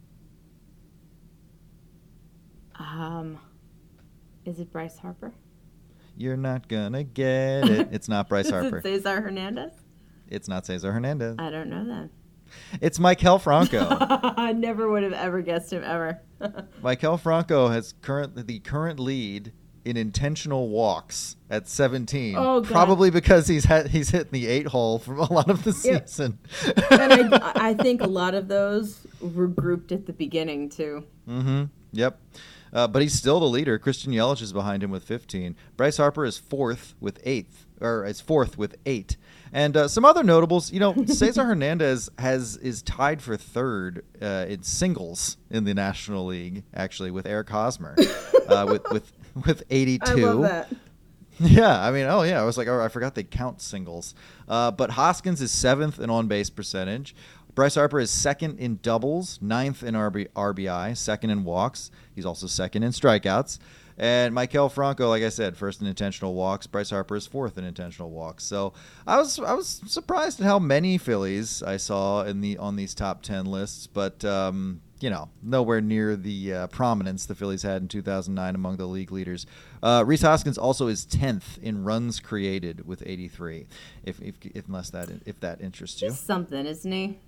Um, is it Bryce Harper? You're not gonna get it. It's not Bryce Harper. Is it Cesar Hernandez? It's not Cesar Hernandez. I don't know that. It's Maikel Franco. I never would have ever guessed him ever. Maikel Franco has current the current lead in intentional walks at seventeen. Oh, God. Probably because he's had he's hitting the eight hole for a lot of the yep. season. And I, I think a lot of those were grouped at the beginning too. Mm-hmm. Yep. Uh, but he's still the leader. Christian Yelich is behind him with fifteen. Bryce Harper is fourth with eighth, or is fourth with eight. And uh, some other notables, you know, Cesar Hernandez has is tied for third uh, in singles in the National League, actually, with Eric Hosmer, uh, with with with eighty-two. I love that. Yeah, I mean, oh yeah, I was like, oh, I forgot they count singles. Uh, but Hoskins is seventh in on-base percentage. Bryce Harper is second in doubles, ninth in R B, R B I, second in walks. He's also second in strikeouts. And Maikel Franco, like I said, first in intentional walks. Bryce Harper is fourth in intentional walks. So I was I was surprised at how many Phillies I saw in the on these top ten lists, but um, you know, nowhere near the uh, prominence the Phillies had in two thousand nine among the league leaders. Uh, Rhys Hoskins also is tenth in runs created with eighty-three. If if, if unless that if that interests you, He's something, isn't he?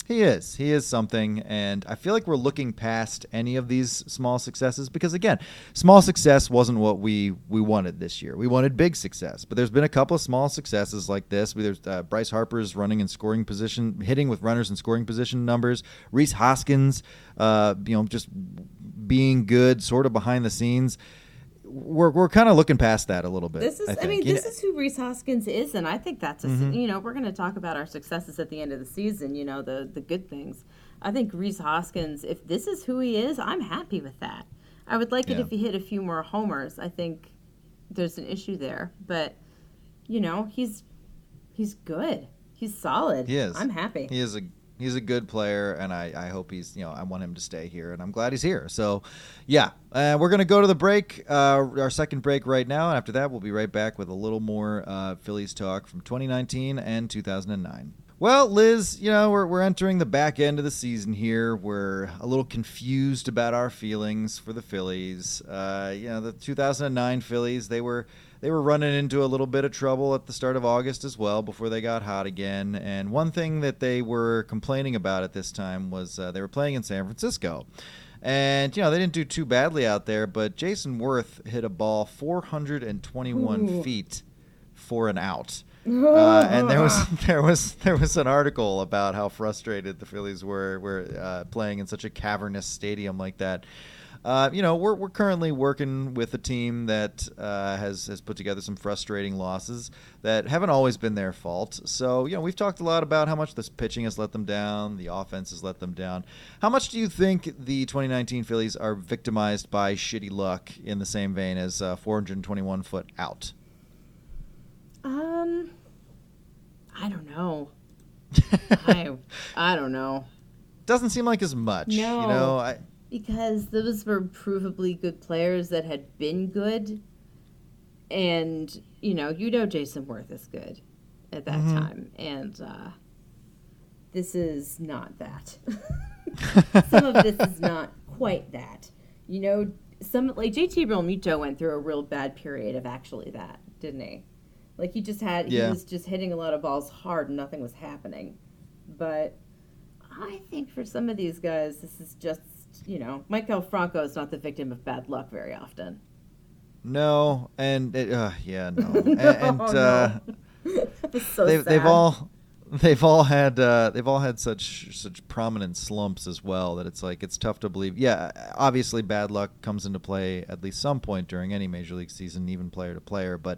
He is. He is something, and I feel like we're looking past any of these small successes because, again, small success wasn't what we, we wanted this year. We wanted big success, but there's been a couple of small successes like this. There's uh, Bryce Harper's running in scoring position, hitting with runners in scoring position numbers. Rhys Hoskins, uh, you know, just being good, sort of behind the scenes. We're we're kind of looking past that a little bit. This is, I, I, I mean, you this know, is who Rhys Hoskins is, and I think that's a, mm-hmm. you know, we're going to talk about our successes at the end of the season. You know, the the good things. I think Rhys Hoskins, if this is who he is, I'm happy with that. I would like it yeah. if he hit a few more homers. I think there's an issue there, but you know, he's he's good. He's solid. He is. I'm happy. He is a He's a good player, and I, I hope he's, you know, I want him to stay here, and I'm glad he's here. So, yeah, uh, we're going to go to the break, uh, our second break right now, and after that, we'll be right back with a little more uh, Phillies talk from twenty nineteen and two thousand nine. Well, Liz, you know, we're, we're entering the back end of the season here. We're a little confused about our feelings for the Phillies. Uh, you know, the two thousand nine Phillies, they were... They were running into a little bit of trouble at the start of August as well before they got hot again. And one thing that they were complaining about at this time was uh, they were playing in San Francisco. And, you know, they didn't do too badly out there, but Jason Worth hit a ball four hundred twenty-one Ooh. feet for an out. Uh, and there was there was there was an article about how frustrated the Phillies were were uh, playing in such a cavernous stadium like that. Uh, you know, we're we're currently working with a team that uh, has has put together some frustrating losses that haven't always been their fault. So, you know, we've talked a lot about how much this pitching has let them down, the offense has let them down. How much do you think the twenty nineteen Phillies are victimized by shitty luck in the same vein as uh, four hundred twenty-one foot out? Um, I don't know. I I don't know. Doesn't seem like as much. No. You know, I. Because those were provably good players that had been good. And, you know, you know Jason Worth is good at that mm-hmm. time. And uh, this is not that. Some of this is not quite that. You know, some like J T Realmuto went through a real bad period of actually that, didn't he? Like he just had, yeah. he was just hitting a lot of balls hard and nothing was happening. But I think for some of these guys, this is just, you know, Maikel Franco is not the victim of bad luck very often. No, and it, uh, yeah, no, no and, and uh, so they've, they've all they've all had uh, they've all had such such prominent slumps as well that it's like it's tough to believe. Yeah, obviously bad luck comes into play at least some point during any major league season, even player to player, but.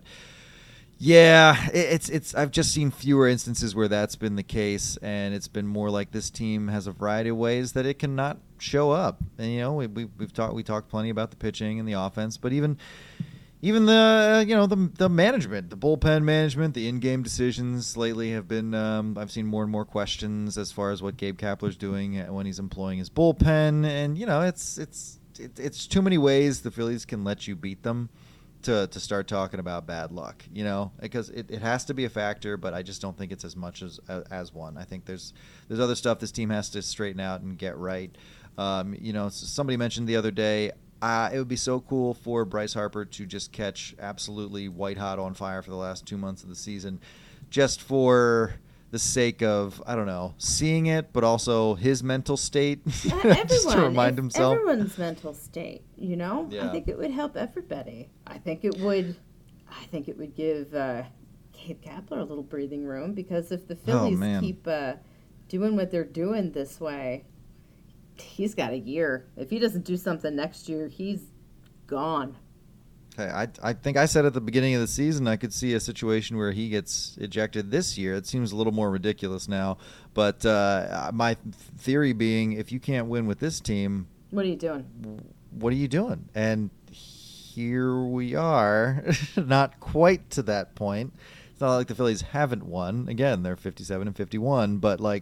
Yeah, it's it's. I've just seen fewer instances where that's been the case, and it's been more like this team has a variety of ways that it can not show up. And you know, we, we we've talked we talked plenty about the pitching and the offense, but even even the you know the the management, the bullpen management, the in-game decisions lately have been. Um, I've seen more and more questions as far as what Gabe Kapler's doing when he's employing his bullpen, and you know, it's it's it, it's too many ways the Phillies can let you beat them. To, to start talking about bad luck, you know, because it, it has to be a factor, but I just don't think it's as much as as one. I think there's there's other stuff this team has to straighten out and get right. Um, you know, somebody mentioned the other day, uh, it would be so cool for Bryce Harper to just catch absolutely white hot on fire for the last two months of the season, just for the sake of, I don't know, seeing it, but also his mental state, uh, everyone, just to remind himself. Everyone's mental state, you know? Yeah. I think it would help everybody. I think it would I think it would give uh, Gabe Kapler a little breathing room, because if the Phillies oh, keep uh, doing what they're doing this way, he's got a year. If he doesn't do something next year, he's gone. Hey, I I think I said at the beginning of the season I could see a situation where he gets ejected this year. It seems a little more ridiculous now, but uh, my theory being, if you can't win with this team, what are you doing? What are you doing? And here we are, not quite to that point. It's not like the Phillies haven't won. Again, they're fifty-seven and fifty-one, but like.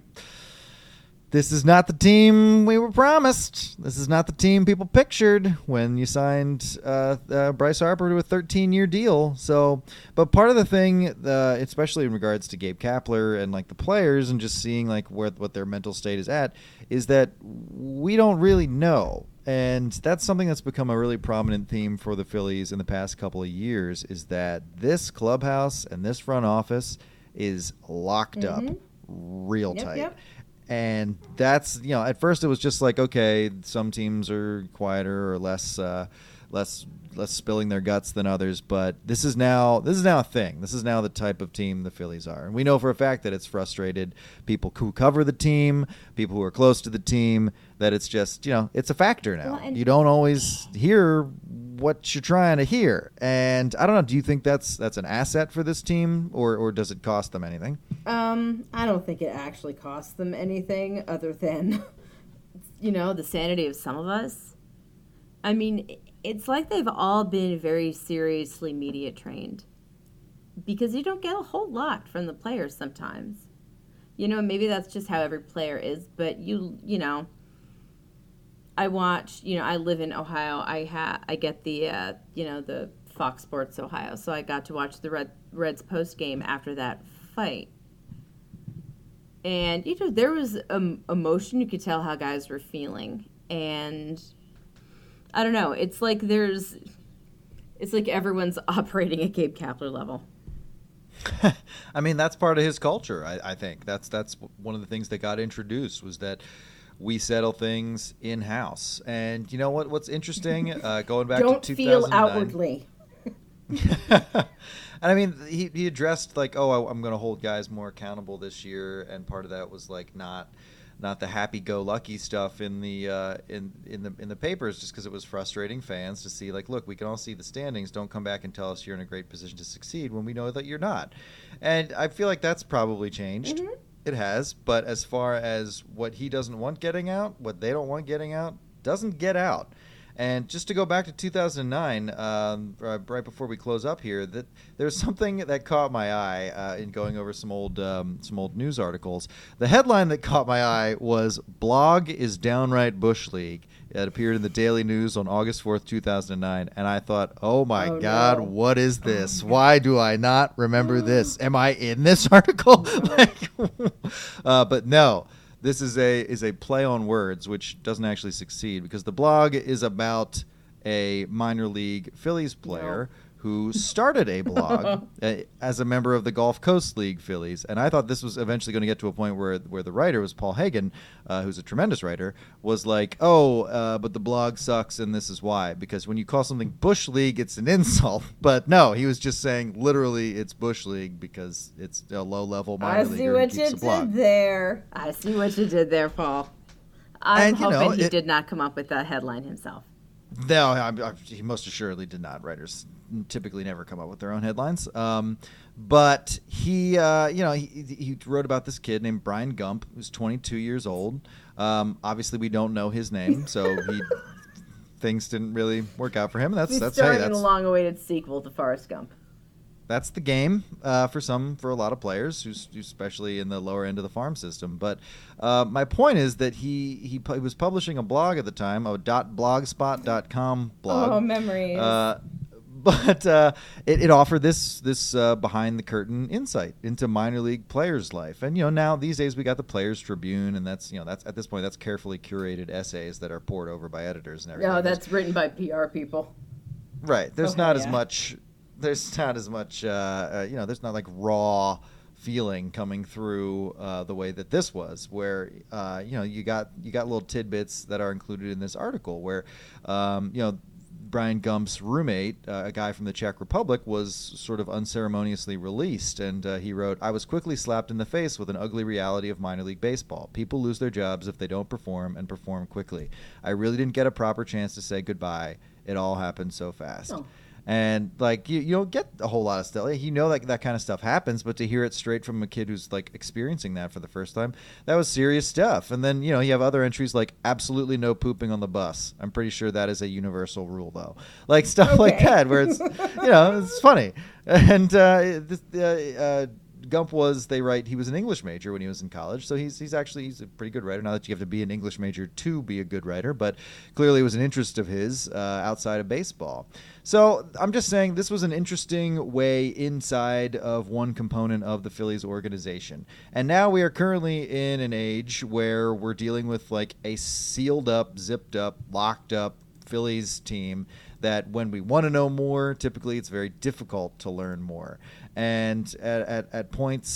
This is not the team we were promised. This is not the team people pictured when you signed uh, uh, Bryce Harper to a thirteen-year deal. So, but part of the thing, uh, especially in regards to Gabe Kapler and like the players, and just seeing like where what their mental state is at, is that we don't really know. And that's something that's become a really prominent theme for the Phillies in the past couple of years, is that this clubhouse and this front office is locked mm-hmm. up real yep, tight. Yep. And that's, you know, at first it was just like, okay, some teams are quieter or less, uh, less, less spilling their guts than others. But this is now, this is now a thing. This is now the type of team the Phillies are. And we know for a fact that it's frustrated people who cover the team, people who are close to the team, that it's just, you know, it's a factor now. Well, you don't always hear what you're trying to hear. And I don't know, do you think that's that's an asset for this team, or or does it cost them anything? Um, I don't think it actually costs them anything other than, you know, the sanity of some of us. I mean, it's like they've all been very seriously media trained, because you don't get a whole lot from the players sometimes. You know, maybe that's just how every player is, but you, you know, I watch, you know, I live in Ohio. I ha- I get the, uh, you know, the Fox Sports Ohio. So I got to watch the Red- Reds post game after that fight. And, you know, there was um, emotion. You could tell how guys were feeling. And I don't know. It's like there's, it's like everyone's operating at Gabe Kapler level. I mean, that's part of his culture, I, I think. That's, that's one of the things that got introduced, was that we settle things in-house. And you know what? What's interesting, uh, going back Don't to two thousand nine. Don't feel outwardly. And I mean, he, he addressed like, oh, I, I'm going to hold guys more accountable this year. And part of that was like not not the happy-go-lucky stuff in the uh, in in the in the papers, just because it was frustrating fans to see like, look, we can all see the standings. Don't come back and tell us you're in a great position to succeed when we know that you're not. And I feel like that's probably changed. Mm-hmm. It has, but as far as what he doesn't want getting out, what they don't want getting out, doesn't get out. And just to go back to two thousand nine, um, right before we close up here, that there's something that caught my eye uh, in going over some old um, some old news articles. The headline that caught my eye was "Blog is downright Bush League." It appeared in the Daily News on August fourth, two thousand nine, and I thought, oh my oh, God, no. What is this? Why do I not remember this? Am I in this article? like, uh, but no, this is a is a play on words, which doesn't actually succeed, because the blog is about a minor league Phillies player no. who started a blog as a member of the Gulf Coast League Phillies. And I thought this was eventually going to get to a point where where the writer was Paul Hagen, uh, who's a tremendous writer, was like, oh, uh, but the blog sucks and this is why. Because when you call something Bush League, it's an insult. But no, he was just saying literally it's Bush League because it's a low-level minor leaguer who keeps a blog. I see what you did there. I see what you did there, Paul. I'm and, hoping know, he it, did not come up with that headline himself. No, I, I, he most assuredly did not. Writers typically never come up with their own headlines. Um, but he, uh, you know, he, he wrote about this kid named Brian Gump, who's twenty-two years old. Um, obviously, we don't know his name, so he things didn't really work out for him. That's He's that's starring hey, that's in a long-awaited sequel to Forrest Gump. That's the game uh, for some, for a lot of players, who's especially in the lower end of the farm system. But uh, my point is that he, he he was publishing a blog at the time, a .blogspot dot com blog. Oh, memories. Uh, but uh, it, it offered this this uh, behind the curtain insight into minor league players' life. And you know, now these days we got the Players Tribune, and that's you know that's at this point that's carefully curated essays that are poured over by editors and everything. No, that's written by P R people. Right. There's okay, not yeah. as much. There's not as much, uh, uh, you know, there's not like raw feeling coming through uh, the way that this was, where, uh, you know, you got you got little tidbits that are included in this article where, um, you know, Brian Gump's roommate, uh, a guy from the Czech Republic, was sort of unceremoniously released. And uh, he wrote, "I was quickly slapped in the face with an ugly reality of minor league baseball. People lose their jobs if they don't perform and perform quickly. I really didn't get a proper chance to say goodbye. It all happened so fast." Oh. And like you, you don't get a whole lot of stuff. Like, you know that that kind of stuff happens, but to hear it straight from a kid who's like experiencing that for the first time, that was serious stuff. And then you know you have other entries like absolutely no pooping on the bus. I'm pretty sure that is a universal rule though. Like stuff okay. like that where it's you know it's funny. And uh, this, uh, uh, Gump was, they write, he was an English major when he was in college, so he's he's actually he's a pretty good writer. Not that you have to be an English major to be a good writer, but clearly it was an interest of his uh, outside of baseball. So I'm just saying this was an interesting way inside of one component of the Phillies organization. And now we are currently in an age where we're dealing with like a sealed up, zipped up, locked up Phillies team that when we want to know more, typically it's very difficult to learn more. And at, at, at points,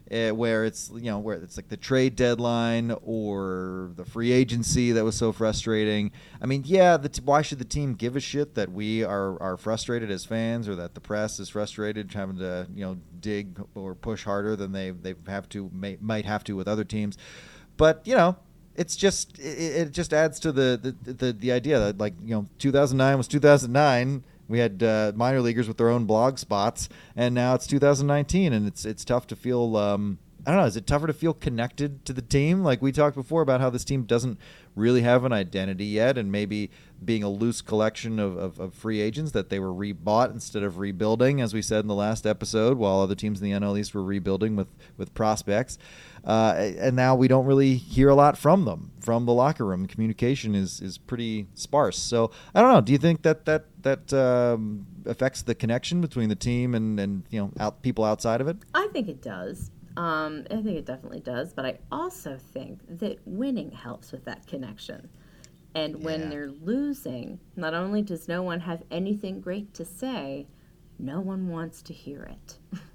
uh, where it's you know where it's like the trade deadline or the free agency that was so frustrating. I mean, yeah, the t- why should the team give a shit that we are are frustrated as fans, or that the press is frustrated having to you know dig or push harder than they they have to may, might have to with other teams, but you know. It's just it, it just adds to the, the the the idea that, like, you know, two thousand nine was two thousand nine. We had uh, minor leaguers with their own blog spots, and now it's two thousand nineteen, and it's it's tough to feel. Um, I don't know. Is it tougher to feel connected to the team? Like we talked before about how this team doesn't really have an identity yet, and maybe being a loose collection of, of, of free agents that they were rebought instead of rebuilding, as we said in the last episode, while other teams in the N L East were rebuilding with, with prospects. Uh, and now we don't really hear a lot from them, from the locker room. Communication is, is pretty sparse. So I don't know. Do you think that that that um, affects the connection between the team and, and you know out, people outside of it? I think it does. Um, I think it definitely does. But I also think that winning helps with that connection. And when Yeah. they're losing, not only does no one have anything great to say, no one wants to hear it.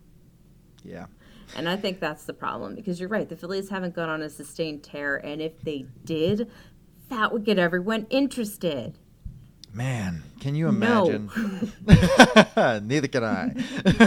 Yeah. And I think that's the problem, because you're right. The Phillies haven't gone on a sustained tear, and if they did, that would get everyone interested. Man, can you No. imagine? Neither can I.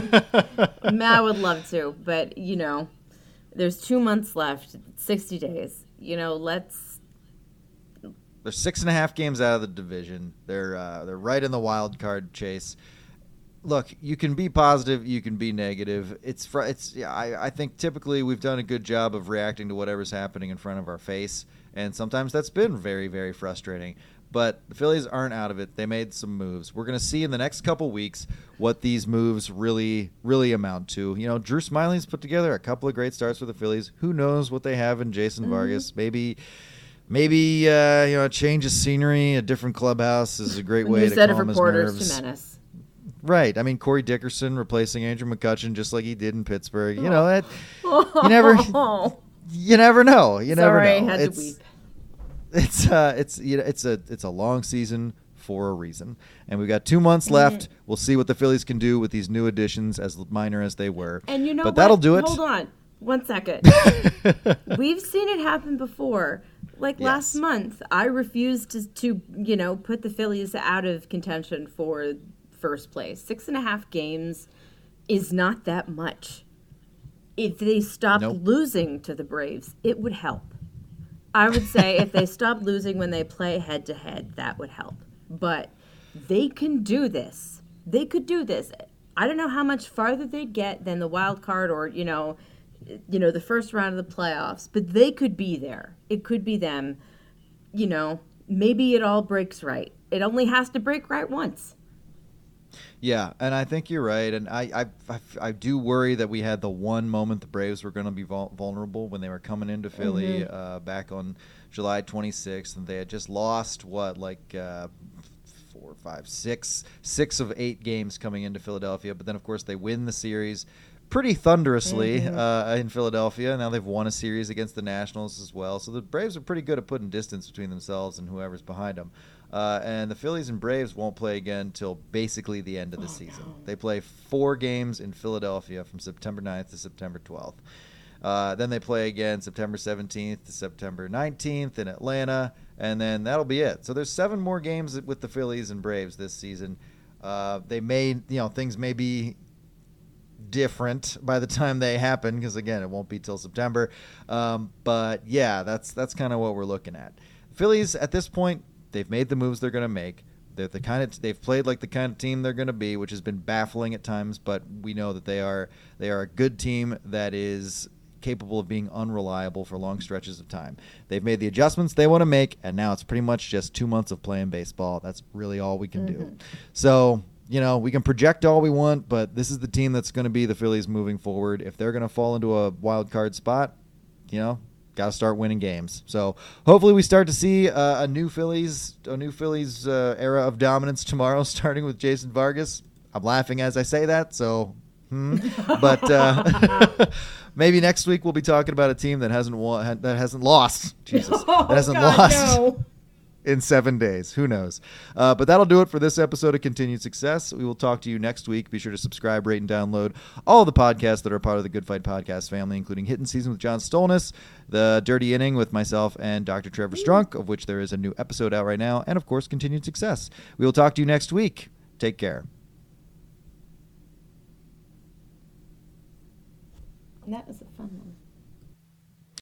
Man, I would love to, but, you know, there's two months left, sixty days. You know, let's... They're six and a half games out of the division. They're uh, they're right in the wild card chase. Look, you can be positive, you can be negative. It's fr- it's yeah. I, I think typically we've done a good job of reacting to whatever's happening in front of our face, and sometimes that's been very very frustrating. But the Phillies aren't out of it. They made some moves. We're going to see in the next couple weeks what these moves really really amount to. You know, Drew Smyly's put together a couple of great starts for the Phillies. Who knows what they have in Jason mm-hmm. Vargas? Maybe. Maybe uh, you know, a change of scenery, a different clubhouse is a great way to calm his nerves. New set of reporters to menace. Right. I mean, Corey Dickerson replacing Andrew McCutchen just like he did in Pittsburgh. You know, that you never, you never know. You never Sorry, know. I had it's, to weep. It's uh, it's you know, it's a it's a long season for a reason, and we've got two months left. We'll see what the Phillies can do with these new additions, as minor as they were. And you know, but what? that'll do it. Hold on, one second. We've seen it happen before. Like Yes. last month, I refused to, to, you know, put the Phillies out of contention for first place. Six and a half games is not that much. If they stopped Nope. losing to the Braves, it would help. I would say if they stopped losing when they play head-to-head, that would help. But they can do this. They could do this. I don't know how much farther they'd get than the wild card or, you know, you know, the first round of the playoffs, but they could be there. It could be them. You know, maybe it all breaks right. It only has to break right once. Yeah, and I think you're right. And I, I, I, I do worry that we had the one moment the Braves were going to be vul- vulnerable when they were coming into Philly mm-hmm. uh, back on July twenty-sixth, and they had just lost, what, like uh, four, five, six, six of eight games coming into Philadelphia. But then, of course, they win the series pretty thunderously mm-hmm. uh, in Philadelphia. Now they've won a series against the Nationals as well. So the Braves are pretty good at putting distance between themselves and whoever's behind them. Uh, and the Phillies and Braves won't play again until basically the end of the oh, season. No. They play four games in Philadelphia from September ninth to September twelfth. Uh, then they play again September seventeenth to September nineteenth in Atlanta, and then that'll be it. So there's seven more games with the Phillies and Braves this season. Uh, they may, you know, things may be different by the time they happen, because again, it won't be till September. Um, but yeah, that's that's kind of what we're looking at. Phillies at this point, they've made the moves they're going to make. They're the kind of they've played like the kind of team they're going to be, which has been baffling at times, but we know that they are they are a good team that is capable of being unreliable for long stretches of time. They've made the adjustments they want to make, and now it's pretty much just two months of playing baseball. That's really all we can mm-hmm. do. So, you know, we can project all we want, but this is the team that's going to be the Phillies moving forward. If they're going to fall into a wild card spot, you know, got to start winning games. So hopefully we start to see uh, a new Phillies, a new Phillies uh, era of dominance tomorrow, starting with Jason Vargas. I'm laughing as I say that, so hmm. but uh, maybe next week we'll be talking about a team that hasn't won, that hasn't lost. Jesus, oh, that hasn't God, lost. No. in seven days. Who knows? Uh, but that'll do it for this episode of Continued Success. We will talk to you next week. Be sure to subscribe, rate, and download all the podcasts that are part of the Good Fight Podcast family, including Hidden Season with John Stolnis, The Dirty Inning with myself and Doctor Trevor Strunk, of which there is a new episode out right now, and, of course, Continued Success. We will talk to you next week. Take care. That was a fun one.